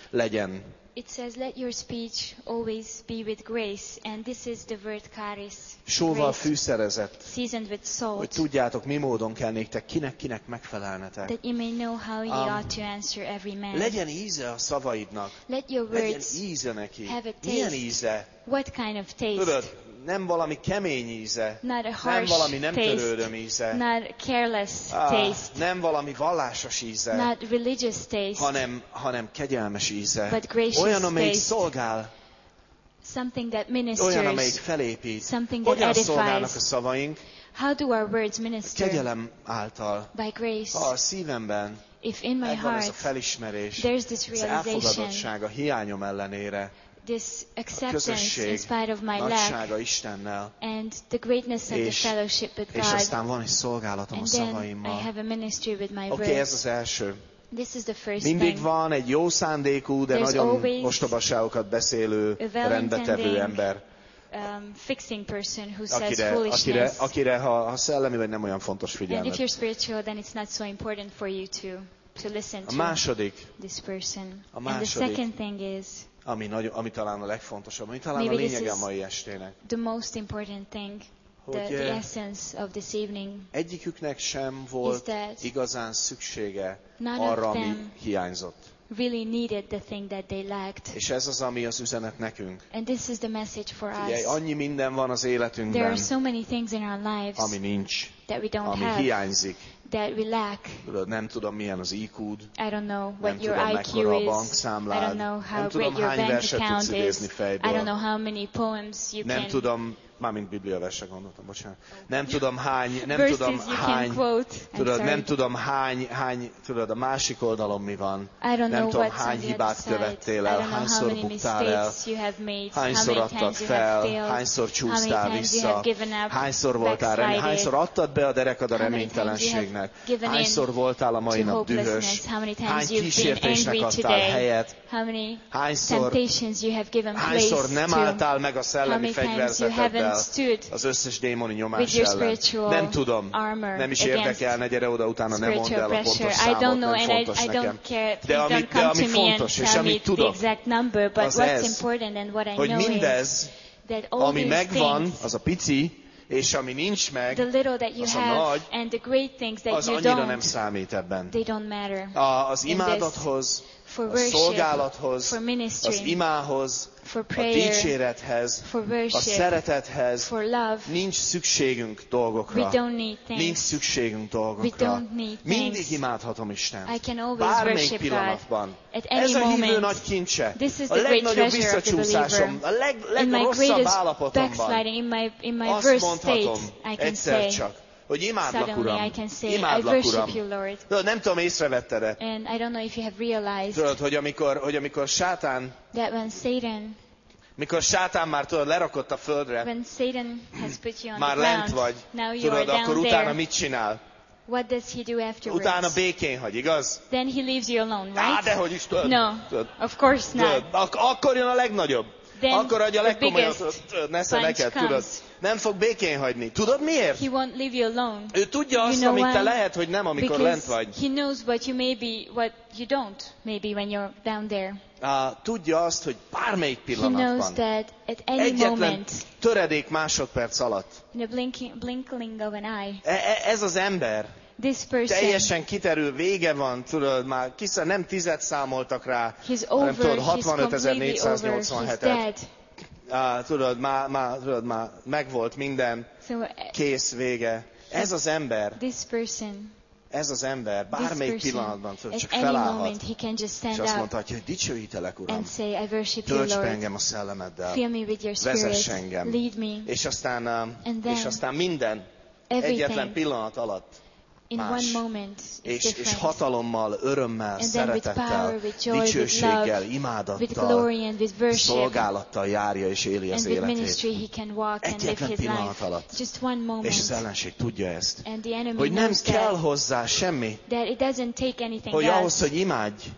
legyen. It says, let your speech always be with grace, and this is the word charis, Sóval grace, fűszerezett, seasoned with hogy salt, tudjátok, mi módon kell néktek, kinek-kinek megfelelnetek. that you may know how ye Um, ought to answer every man. Legyen íze a szavaidnak. Let your Legyen words íze neki. have a Milyen taste. íze? What kind of taste? Tudod, nem valami kemény íze, Not a nem harsh valami nem törődöm taste, íze, not careless ah, taste, nem valami vallásos íze, not religious taste, hanem, hanem kegyelmes íze. but gracious Olyan, amelyik taste. szolgál, something that olyan, ministers. amelyik felépít. Something that Hogyan szolgálnak a edifies. szavaink? How do our words minister? Kegyelem által. By grace. Ha a szívemben If in my megvan ez a heart felismerés, there's this az realization, elfogadottság a hiányom ellenére, this a acceptance in közösség spite of my lack, nagysága Istennel, and the greatness of the és, fellowship with és God, aztán van egy szolgálatom a and then I szavaimmal. have a ministry with my Oké, okay, ez words. az első. This is the first Mindig thing. van egy jó szándékú, de There's nagyon always ostobaságokat beszélő, a well-intending, rendbetevő ember, Um, fixing person who says akire, foolishness. akire, akire ha, ha szellemi vagy nem olyan fontos And if figyelmet. you're spiritual, then it's not so important for you to to listen A to második, this person. a And the második. second thing is ami, nagy, ami talán a legfontosabb, ami talán Maybe a this lényege a is- mai estének, the most important thing, the, hogy the eh, essence of this evening, egyiküknek sem is volt that igazán szüksége none arra, of ami them hiányzott. really needed the thing that they lacked. És ez az, ami az üzenet nekünk. And this is the message for Ugye, us. annyi minden van az There are életünkben, so many things in our lives ami nincs, that we don't ami have, hiányzik. that we lack. Tudod, nem tudom, milyen az í kúd, I don't know nem what your tudom, I Q mekkora a is. I bankszámlád, don't know how nem tudom, great your hány bank verset tudsz account is. idézni I fejből. don't know how many poems you Nem can. tudom, mármint bibliaverse gondoltam, bocsánat. Nem tudom hány, nem verses tudom you hány, can quote. I'm tudod, sorry. nem tudom hány, hány, tudod, a másik oldalon mi van. I don't Nem know tudom, what's hány on the hibát other side. követtél I el, don't know how hányszor many buktál el, mistakes you have made, hányszor how many adtad times you have fel, failed, hányszor how csúsztál many times you vissza, have given up, hányszor voltál remény, backslided, hányszor adtad be a derekad a how many times you have reménytelenségnek, given in hányszor voltál a mai to nap dühös, hopelessness, how many times hány you've been kísértésnek angry adtál today, helyet, how many hányszor, temptations you have given place hányszor nem to, álltál meg a how szellemi many times you haven't fegyverzeteddel stood az összes démoni with nyomás your ellen. spiritual Nem tudom, armor nem is against érdekelne, gyere oda, utána nem mondd spiritual el a pressure. pontos I don't számot, know, nem and I, fontos I nekem. don't care. De Please ami, don't de come ami to me and fontos, és tell me amit the tudok, exact number, but az what's ez, important and what I hogy know is mindez, that all ami these megvan, things, az a pici, és ami nincs meg, the little that you az a have nagy, and the great things that az you annyira nem don't, számít ebben. they don't matter. A, az in imádathoz, For a worship, szolgálathoz, for ministry, az imához, for a prayer, dicsérethez, for a worship, szeretethez for love. nincs szükségünk We dolgokra. don't need Nincs things. szükségünk We dolgokra. don't need Mindig things. imádhatom Istent. I can always Bármelyik worship God pillanatban. at any Ez a hívő moment. nagy kincse. This is A the great legnagyobb treasure of the visszacsúszásom, believer. a leg, In my legrosszabb greatest állapotomban. backsliding, in my in my Azt worst mondhatom state, I can egyszer say, csak, hogy imádlak, suddenly Uram. I can say, I Imádlak, worship Uram. you, Lord. Tudod, nem tudom, észrevetted-e? And I don't know if you have realized Tudod, hogy amikor, hogy amikor sátán, that when Satan, mikor sátán már tudod, lerakott a földre, when Satan has put you on már the lent ground, vagy, now you tudod, are akkor down utána there. mit csinál? What does he do afterwards? Utána békén hagy, igaz? Then he leaves you alone, Á, right? dehogy is tudod. No, tudod, of course not. tudod, ak- akkor jön a legnagyobb. Then Akkor adja a the legkomolyabb, biggest tudod, nesze punch neked, comes. tudod. Nem fog békén hagyni. Tudod miért? He won't leave you alone. Ő tudja You azt, know amit te why? lehet, hogy nem, amikor lent Because vagy. he knows what you may be, what you don't, maybe when you're down there. Uh, tudja azt, hogy bármelyik He knows pillanatban, that at any egyetlen moment, töredék másodperc alatt, in a blinking, blinkling of an eye, e- e- ez az ember this person, teljesen kiterül, vége van, tudod, már kisza, nem tizet számoltak rá, he's hanem over, tudod, he's completely over, he's hatvanötezer-négyszáznyolcvanhetet. dead. Uh, tudod, már, már, tudod, már megvolt minden, So uh, kész, vége. Ez az ember, this person, ez az ember this bármelyik person, pillanatban tudod, csak at any felállhat, moment he can just és stand azt up mondhatja, hogy dicsőítelek, Uram, and say, I worship you, tölts be Lord. engem a szellemeddel, Fill me with your vezess spirit. engem. Lead me. És aztán, uh, And then és aztán minden egyetlen everything pillanat alatt in más. one moment is és, és different. hatalommal, örömmel, And then with szeretettel, power, with joy, with dicsőséggel, love, imádattal, with glory and with worship, szolgálattal járja és éli az and with életét. ministry he can walk and live Egyetlen his pillanat life. alatt. Just one És az moment. ellenség tudja ezt. And the enemy Hogy nem knows kell that, hozzá semmi, that it doesn't take anything hogy ahhoz, else hogy imádj,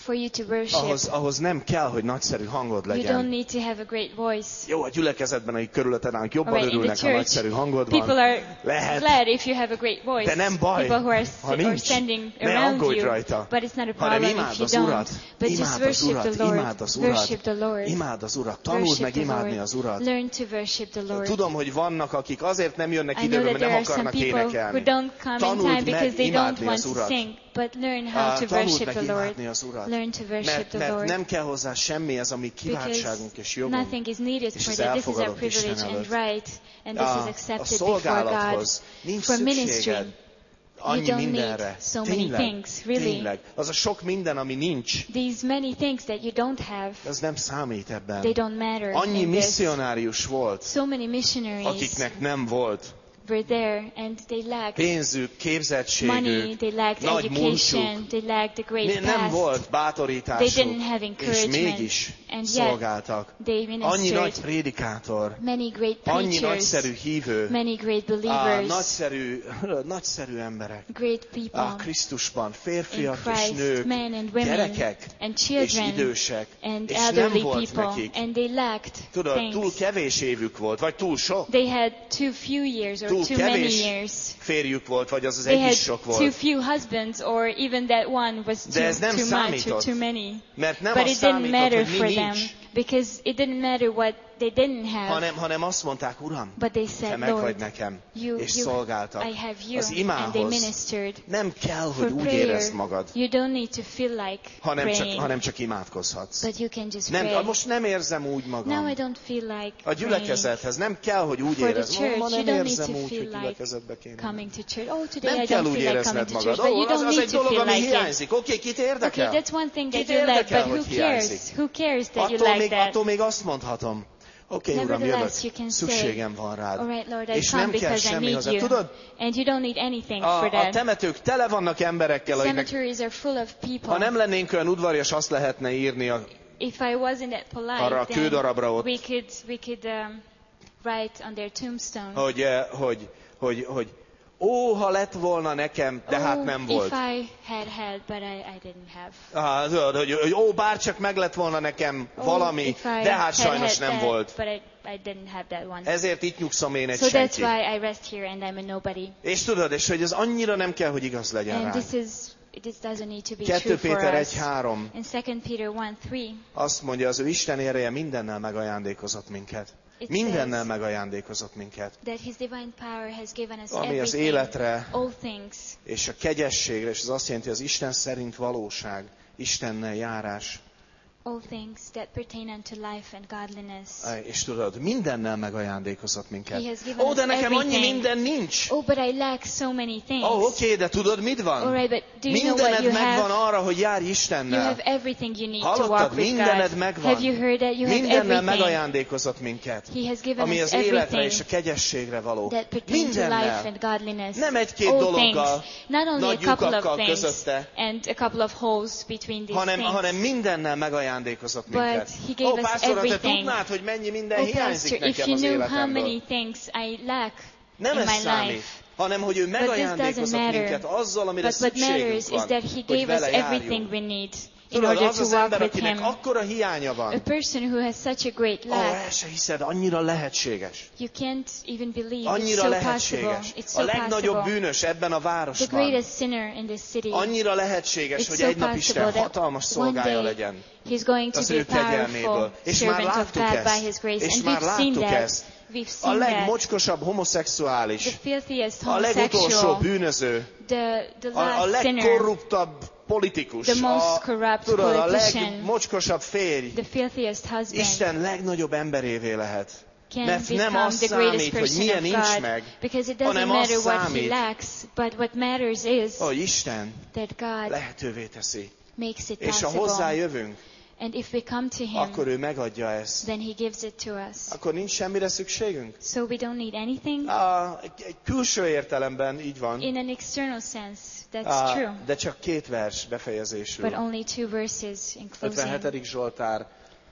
For you to worship, ahhoz, ahhoz nem kell, hogy nagyszerű hangod you don't legyen. need to have a great voice. Jó, a gyülekezetben, akik körülötted állnak, jobban Alright, in the örülnek, ha church, nagyszerű hangod People van. are Lehet. glad if you have a great voice. De nem baj, People who are, ha si- or nincs. standing Ne around aggódj you. rajta. But it's not a Hanem problem imád if you az don't. Urat. But just Imád az worship Urat. the Lord. Imád az Urat. Worship the Lord. Imád az Urat. Tanuld Worship meg the imádni Lord. az Urat. Learn to worship the Lord. Tudom, hogy vannak, akik azért nem jönnek I know időbe, that mert there nem are some akarnak people who énekelni. don't come in Tanuld time meg because they don't imádni want az to Urat. sing, but learn how Ah, to tanuld worship meg the Lord. imádni az Urat. Learn to worship Mert, the mert Lord. nem kell hozzá semmi, ez a mi kiváltságunk és Because jogunk. nothing is needed és for ez that. This is our elfogadott Isten privilege and előtt. right, and this is A, a accepted before God. szolgálathoz nincs For ministry, szükséged annyi you don't mindenre. need so many Tényleg, things, really. tényleg. Az a sok minden, ami nincs, These many things that you don't have, az nem számít ebben. they don't matter Annyi in this. misszionárius volt, So many missionaries akiknek nem volt were there, and they lacked pénzük, money, képzettségük, they lacked nagy education, múltjuk. they lacked the great Nem past. volt They bátorításuk, didn't have és encouragement, mégis and yet szolgáltak. they Annyi ministered. nagy prédikátor, Many great annyi preachers, nagyszerű hívő, many great á, believers, nagyszerű, nagyszerű emberek. great A people Krisztusban in férfiak és Christ, nők, men and women, gyerekek and és children, idősek, and és nem elderly volt people, nekik. and they lacked Tudod, túl things. kevés évük volt, vagy túl sok They had too few years or Túl too many kevés years. férjük volt, vagy az az They egy had is sok too volt. few husbands, or even that one was De too, ez nem too much or számított. too many. Mert nem But az it didn't számított, matter hogy for mi them, nincs, because it didn't matter what they didn't have. hanem, hanem azt mondták, Uram, But they te said, meg vagy Lord, nekem, you, és you, szolgáltak. I have you, Az and they imához ministered. nem kell, For hogy úgy prayer, érezd magad, you don't need to feel like hanem csak, praying, hanem csak imádkozhatsz. but you can just Nem, pray. most nem érzem úgy Now I magam. don't feel like A praying. gyülekezethez nem kell, hogy úgy For the érezd. Ma, ma church, you nem don't need érzem to úgy, feel hogy like gyülekezetbe kéne. coming to church. Oh, today Nem I kell don't úgy feel like érezned coming to church, magad. but you Ó, az, don't az need egy to dolog, feel ami like it. hiányzik. Oké, kit Okay, érdekel? that's one thing that Kit you like, érdekel, but who hogy cares? hiányzik? Who cares that you Attól like még, that? attól még azt mondhatom. Oké, Uram, jövök. Nevertheless, you can say, Szükségem van rád. all right, Lord, I És come nem kell because I semmi need hozzá. you. Tudod, And you don't need anything a, for a that. temetők tele vannak emberekkel, akiknek, Cemeteries are full of people. ha nem lennénk olyan udvarias, azt lehetne írni a, If I wasn't that arra a polite, then kődarabra ott, we could, we could um, write on their tombstone. hogy, eh, hogy, hogy, hogy ó, ha lett volna nekem, de hát Oh, nem volt. If I had had, but I, I didn't have. Ah, tudod, hogy, hogy ó, bárcsak meg lett volna nekem valami, Oh, if I de hát had sajnos had nem that, volt. But I, I didn't have that one. Ezért itt nyugszom én egy So that's senki. why I rest here and I'm a nobody. És tudod, és hogy ez annyira nem kell, hogy igaz legyen And ránk. this is this doesn't need to be kettő true for Péter us. egy három In Second Peter one three, azt mondja, az ő Isten ereje mindennel megajándékozott minket. It Mindennel says megajándékozott minket. that His divine power has given us Ami az everything, életre, all things, és a kegyességre, és ez azt jelenti, hogy az Isten szerint valóság, Istennel járás. all things that pertain unto life and godliness. És tudod, mindennel megajándékozott minket. He has given Ó, de us nekem annyi everything. minden nincs. Oh, but I lack so many things. Ó, oké, de tudod, mit van? All right, but do you know what Mindened you megvan have? arra, hogy járj You Istennel. have everything you need to Hallottad? walk with Mindened God. megvan. Have you heard that? You have Mindennel everything. megajándékozott minket. He has given Ami us az életre és everything a kegyességre való. that pertains to life Mindennel. and godliness. Nem egy-két All dologgal, things. Not only nagy a couple lyukakkal of things közötte, and a couple of holes between these hanem, things. hanem mindennel megajándékozott But minket. he gave Ó, us pásztor, te everything. tudnád, hogy mennyi minden Oh, hiányzik Pastor, if nekem you az knew how életemből. many things I lack Nem in ez my számít, life. hanem hogy ő But this doesn't megajándékozott matter. minket azzal, amire But what szükségünk matters is van, that He hogy gave us vele everything járjunk. we need in Tudod, order az to az walk ember, with akinek Him. akkora hiánya A van, person who has such a great ó, lack, el se hiszed, annyira lehetséges. you can't even believe. It's Annyira so lehetséges. possible. It's A so legnagyobb possible. bűnös ebben a The városban. greatest sinner in this city. Annyira lehetséges, It's hogy so egy nap possible Isten that hatalmas one szolgája day legyen He's going to az be a ő kegyelméből. powerful És már servant of láttuk God by ezt. His grace. És And már we've seen láttuk that. ezt. We've A seen that. legmocskosabb homoszexuális, The filthiest a legutolsó homosexual, bűnöző, the, the a, a last sinner, legkorruptabb politikus, the most a, corrupt tudod, a politician, legmocskosabb férj, the filthiest husband Isten legnagyobb emberévé lehet. can Mert nem become az the greatest számít, hogy person milyen of nincs God, meg, because it doesn't hanem az matter what he számít, lacks, but what matters is hogy Isten that God lehetővé teszi. makes it És ha possible. hozzájövünk, And if we come to Him, akkor ő megadja ezt. then He gives it to us. Akkor nincs semmire szükségünk? So we don't need anything. A, egy, egy külső értelemben így van, In an external sense, that's a, true. de csak két vers But befejezésül. only two verses in closing. ötvenhetedik Zsoltár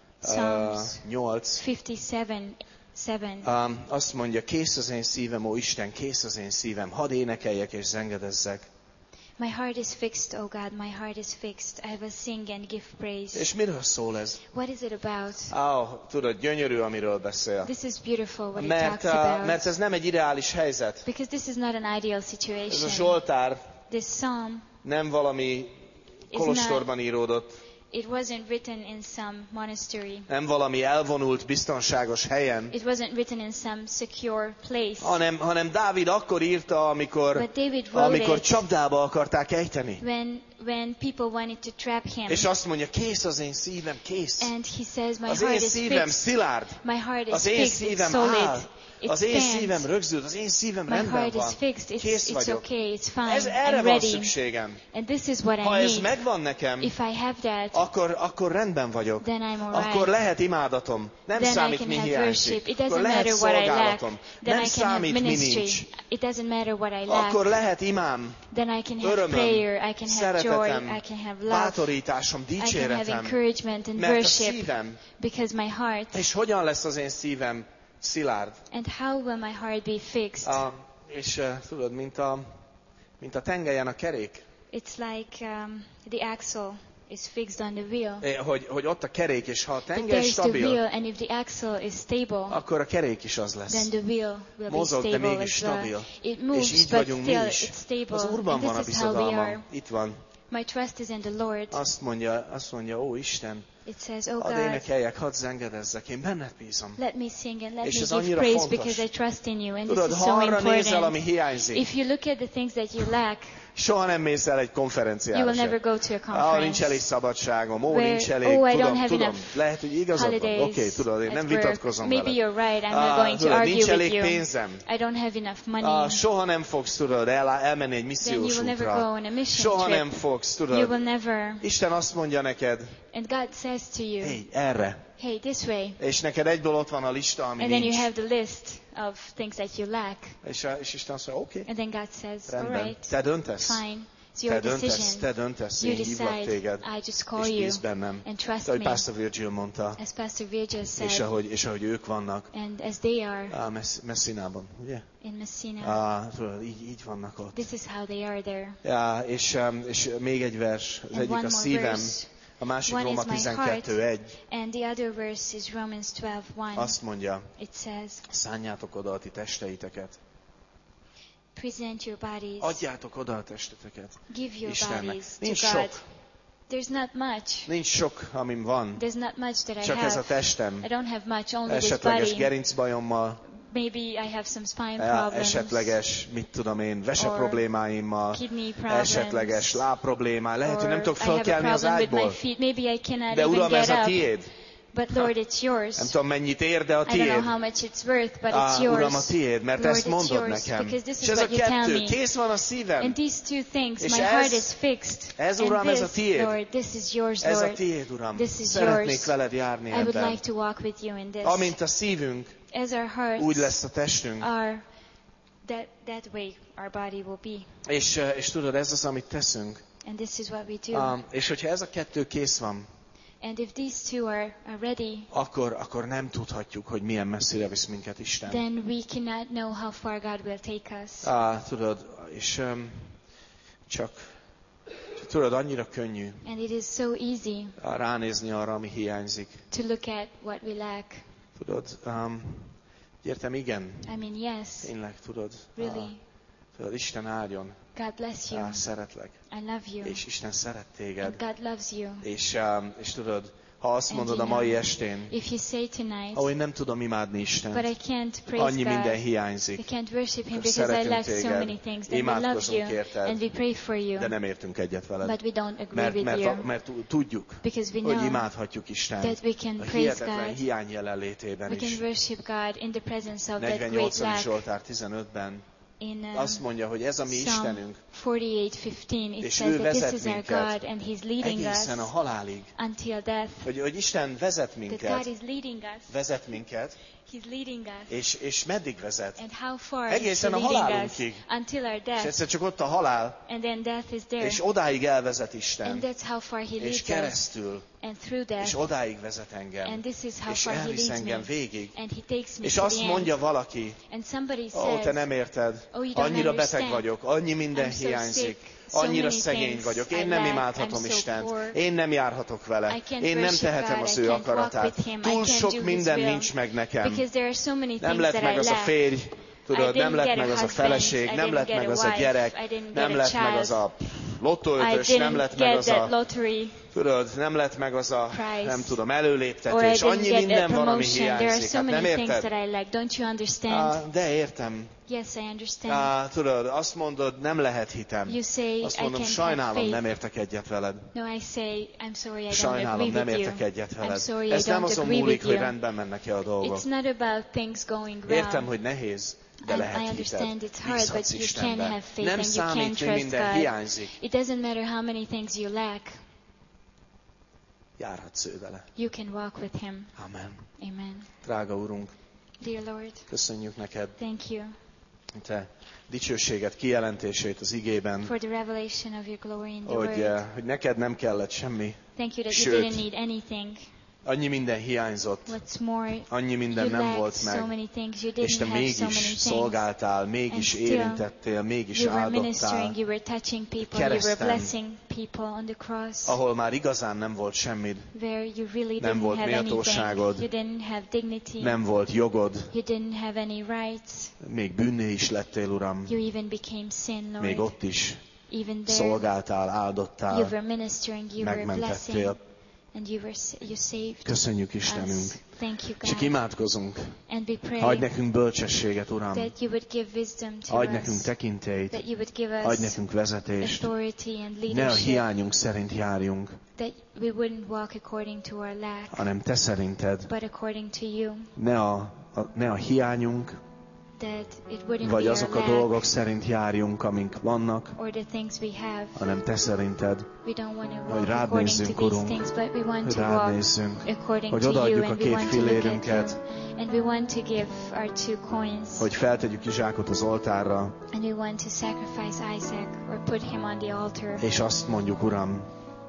Psalms nyolc. fifty-seven, seven. Um, azt mondja, kész az én szívem, ó Isten, kész az én szívem, hadd énekeljek és zengedezzek. My heart is fixed, O God, my heart is fixed. I will sing and give praise. És miről szól ez? What is it about? Á, tudod, gyönyörű, amiről beszél. This is beautiful what it Mert, talks about. mert ez nem egy ideális helyzet. Because this is not an ideal Ez a situation. Zsoltár This psalm, nem valami kolostorban íródott, it wasn't written in some monastery. nem valami elvonult, biztonságos helyen, It wasn't written in some secure place. hanem, hanem Dávid akkor írta, amikor, But David wrote amikor it csapdába akarták ejteni. when when people wanted to trap him. És azt mondja, kész az én szívem, kész. And he says, my Az heart én is szívem fixed. szilárd, My heart is az én fixed. It's szívem solid. áll, It az én szívem stands. rögzült, az én szívem My rendben heart is van. fixed. It's, Kész it's vagyok. okay. It's fine. Ez, erre I'm van ready. szükségem. And this is what Ha I ez need. megvan nekem, If I have that, akkor, akkor rendben vagyok. then I'm alright. Akkor lehet imádatom. Nem Then I számít, can mi have hiányzik. worship. It Akkor doesn't lehet matter what I lack. szolgálatom. Then Nem I can have számít, mi nincs. ministry. It doesn't matter what I lack. Akkor lehet imám, Then I can have örömöm, prayer. I can have joy. szeretetem, I can have love. bátorításom, I can have dicséretem. encouragement and Mert a worship. szívem, Because my heart. és hogyan lesz az én szívem szilárd? And how will my heart be fixed? A, és uh, tudod, mint a, mint a tengelyen a kerék, It's like um, the axle is fixed on the wheel. eh, hogy, hogy ott a kerék, és ha a If tengely there is the stabil, wheel, and if the axle is stable, akkor a kerék is az then lesz. the wheel will be Mozog, de stable mégis as well. stabil. It És moves, így but vagyunk mi still is. it's stable. Az Úrban And van a this is how we are. bizodalmam. Itt van. My trust is in the Lord. Azt mondja, azt mondja, ó Isten, It says, oh hadd God, énekeljek, hadd zengedezzek, én benned bízom. let me sing and let És me ez give annyira praise fontos. because I trust in you. And Tudod, this is ha so arra nézel, important. ami hiányzik, If you look at the things that you lack, soha nem mész el egy you konferenciára will never se. go to a Ah, nincs elég conference. szabadságom, ó, Where, nincs elég, oh, I don't tudom, have tudom, enough lehet, hogy igazad van. Oké, holidays okay, tudod, én at nem work. vitatkozom Maybe veled. you're right. I'm Ah, not going to tudod, argue nincs with elég you. pénzem. I don't have enough money. Ah, soha nem fogsz, tudod, el, elmenni egy Then you missziós will never go útra. on a mission Soha trip. nem fogsz, You tudod. will never. Isten azt mondja neked, And God says to you, hey, erre. hey, this way. És neked egyből ott van a lista, ami And then you nincs. have the list of things that you lack. És, és Isten azt mondja, oké, okay, And then God says, all rendben, right, te döntesz. fine. It's Te your döntesz, decision. te döntesz, You én hívlak decide. téged, I just call és you bízz bennem. and trust Ahogy me. Pastor Virgil mondta, As Pastor Virgil és said, ahogy, és ahogy ők vannak, and as they are á, Mess- Messinában, ugye? in Messina, Á, tudod, így, így vannak ott. this is how they are there. Ja, és, um, és még egy vers, az And egyik one a more szívem, verse. a másik One Róma is my tizenkettő egy. And the other verse is Romans twelve one. Azt mondja, It says, szánjátok oda a ti testeiteket. present your bodies, Adjátok oda a testeteket give your Istennek. bodies Nincs to God. sok, There's not much. nincs sok, amim van. There's not much that I Csak ez a have. testem. I don't have much, only this Esetleges body. gerincbajommal, Maybe I have some spine eh, problems, esetleges, mit tudom én, vese Or problémáimmal, kidney problems, esetleges láb problémál. Lehet, hogy or nem tudok I have a fölkelni az problem with my ágyból. feet. Maybe I cannot De even Uram, get ez a up. tiéd. But Lord, it's yours. Nem tudom, mennyit ér, de a I don't know tiéd. how much it's worth, but Á, it's yours. Uram, a tiéd, mert Lord, ezt it's mondod yours, nekem. because this És is ez a what you tell kettő, me. kész van a szívem. And these two things, És my ez- heart is fixed. ez, And Uram, ez a this, tiéd. Lord, this is yours, Ez a Lord. tiéd, Uram. This is Szeretnék yours. veled járni I would ebben. like to walk with you in this. Amint a szívünk, As our hearts úgy lesz a testünk. are, that, that way our body will be. És, eh, és tudod, ez az, amit teszünk. And this is what we do. Um, és hogyha ez a kettő kész van, And if these two are, are ready, akkor, akkor nem tudhatjuk, hogy milyen messzire visz minket Isten. then we cannot know how far God will take us. Á, tudod, és um, csak, tudod, annyira könnyű And it is so easy á, ránézni arra, ami hiányzik. to look at what we lack. Tudod, um, értem, igen, I mean, yes, tényleg, tudod, really. á, tudod, Isten áldjon, God bless you. á, szeretlek, I love you. és Isten szeret And téged, God loves you. és, um, és tudod, ha azt And mondod you a mai know, estén, If you say tonight, ó, én nem tudom imádni but Istent, I can't praise annyi minden God, I hiányzik, can't worship Him Akkor because I szeretünk lack so téged, many things, then we love imádkozunk you, érted, and we pray for you, de nem értünk egyet veled. but we don't agree Mert, with mert, you, mert tudjuk, because we hogy know imádhatjuk Istent that we can a praise hihetetlen God, hiány jelenlétében we can is. worship God in the presence of that great negyvennyolcadik lack. Zsoltár tizenötben In um, azt mondja, hogy ez a mi Psalm Istenünk, forty-eight fifteen, it és says ő that this vezet is our minket God, and He's leading us egészen a halálig. until death. Hogy, hogy Isten vezet That God minket, is leading us. vezet minket, He's leading us. és, és meddig vezet? And how far is Egészen He a leading us? halálunkig. Until our És death. egyszer csak ott a halál, And then death is there. és odáig elvezet And Isten, that's how far He és leads us. keresztül, And through death. és odáig vezet engem, And this is how és far He elvisz leads engem me. végig. And He takes me És to azt the mondja end. valaki, And somebody ó, te says, nem érted, Oh, you don't annyira beteg understand. vagyok, annyi minden I'm so hiányzik, sick. So annyira many szegény things vagyok, I én nem lack. imádhatom I'm so Istent, poor. én nem járhatok vele, I can't én nem worship tehetem God, az I ő can't walk akaratát. with him, I Túl can't sok do his minden will. nincs meg nekem. Because there are so many Nem things lett that meg I az a lack. férj, I tudod, nem didn't lett get a meg az a husband, feleség, I nem didn't lett get meg a az a wife, gyerek, I didn't nem get a lett meg az child. a I lottóötös, nem didn't lett meg get az that a, lottery tudod, nem lett meg az a, prize. nem tudom, Or I előléptetés. didn't Annyi get that minden van, ami promotion. There are hiányzik. so Hát nem many things érted? that I lack. Don't you understand? Á, de értem. Yes, I understand. Á, tudod, azt mondod, nem lehet hitem. You say, Azt I mondom, can't have sajnálom, faith. nem értek egyet veled. No, I say, I'm sorry, I don't Sajnálom, agree nem with értek you. egyet I'm veled. sorry, I Ez nem don't azon agree múlik, with hogy you. rendben mennek-e a dolgok. It's not about things going Értem, wrong. hogy nehéz, de I, lehet I hited. understand it's hard, Bízhatsz but you can Istenben. have faith Nem and you can számít, mi trust minden God. hiányzik. It doesn't matter how many things you lack. Járhatsz ő vele. You can walk with Him. Amen. Amen. Drága Urunk, Dear Lord, köszönjük neked, thank you te dicsőséget, kijelentését az igében, for the revelation of your glory in the hogy, Word. eh, hogy neked nem kellett semmi. Thank you that Sőt, you didn't need anything. Annyi minden hiányzott, What's more, annyi minden you nem lacked volt so meg, many things. You és didn't te have so mégis many things. szolgáltál, mégis And still, érintettél, mégis You were áldottál, ministering, you were touching people, you were kereszten, blessing people on the cross, ahol már igazán nem volt semmid, where you really nem didn't volt have anything. méltóságod, You didn't have dignity. nem volt jogod, You didn't have any rights. még bűnné is lettél, Uram, You even became sin, Lord. még ott is Even there, szolgáltál, you áldottál, were ministering, you were blessing, megmentettél. and you were you saved Köszönjük, Istenünk! us. Thank you, Csak God. imádkozunk, And we pray adj nekünk bölcsességet, Uram, that you would give wisdom to adj us, nekünk tekintélyt, that you would give adj us nekünk vezetést, authority and ne a leadership, hiányunk szerint járjunk, that we wouldn't walk according to our lack, hanem te szerinted, but according to you, ne a, a, ne a hiányunk, that it wouldn't vagy be azok our a lack dolgok szerint járjunk, amink vannak, or the things we have. hanem te szerinted, We don't want to hogy walk rád according to nézzünk, these Urunk, things, but we want hogy to rád walk nézzünk, according hogy to you, odaadjuk a and we két want to look at fillérünket, you, and we want to give our two coins, hogy feltegyük Izsákot az oltárra, and we want to sacrifice Isaac or put him on the altar, és azt mondjuk, Uram,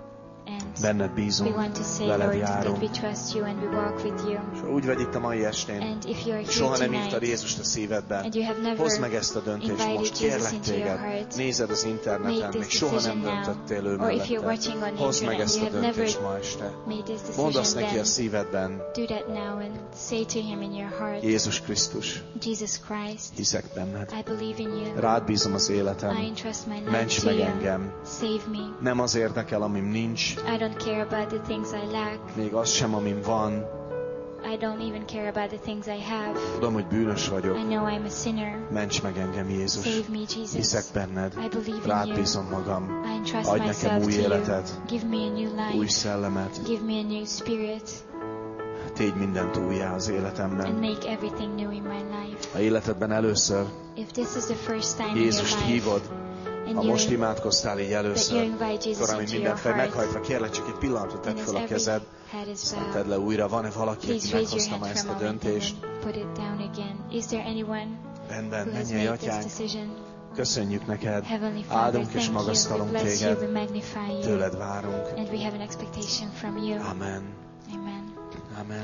and benned we bízunk, want to say, veled Lord, that we járunk. trust you and we walk with you. És úgy vagy itt a mai estén, And if you are here soha nem hívtad tonight Jézust a szívedbe, and you have never hozd meg ezt a döntést invited most, Jesus kérlek into your téged, heart, nézed az make interneten, this még soha decision nem now. döntöttél ő Or if you're mellette. watching on the Hozd meg internet ezt and a you have döntést never ma este. made this Mondd azt decision, neki a then szívedben, do that now and say to him in your heart, Jézus Krisztus, Jesus Christ, hiszek benned. I believe in you. Rád bízom az I életem, entrust my life ments to meg you. engem. Save me. Nem az érdekel, amim nincs, I don't care about the things I lack. még az sem, amim van. I don't even care about the things I have. Tudom, hogy bűnös vagyok. I know I'm a sinner. Ments meg engem, Jézus. Save me, Jesus. Hiszek benned. I believe in Rád you. bízom magam. I entrust Adj nekem myself új to you. életet, Give me a new új life. szellemet. Give me a new spirit. Tégy mindent újjá az And életemben. make everything new in my life. Ha életedben először If this is the first time in your Jézust life hívod, and ha you, most imádkoztál így that you először, invite Jesus akkor ami into your mindent fel heart, meghajtva, kérlek csak egy pillanatot tedd and as fel a every kezed, head is aztán bowed, tedd le újra. Van-e valaki, please aki raise your meghozta hand már for ezt a a moment and döntést? then put it down again. Is there anyone Rendben, who has mennyei made this atyánk, decision? köszönjük neked, Heavenly Father, áldunk és thank you. We magasztalunk bless you, we téged, magnify you, tőled várunk. and we have an expectation from you. Amen. Amen. Amen.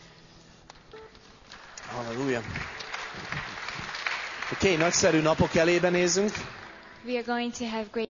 Halleluja. Oké, okay, nagyszerű napok elébe nézünk. We are going to have great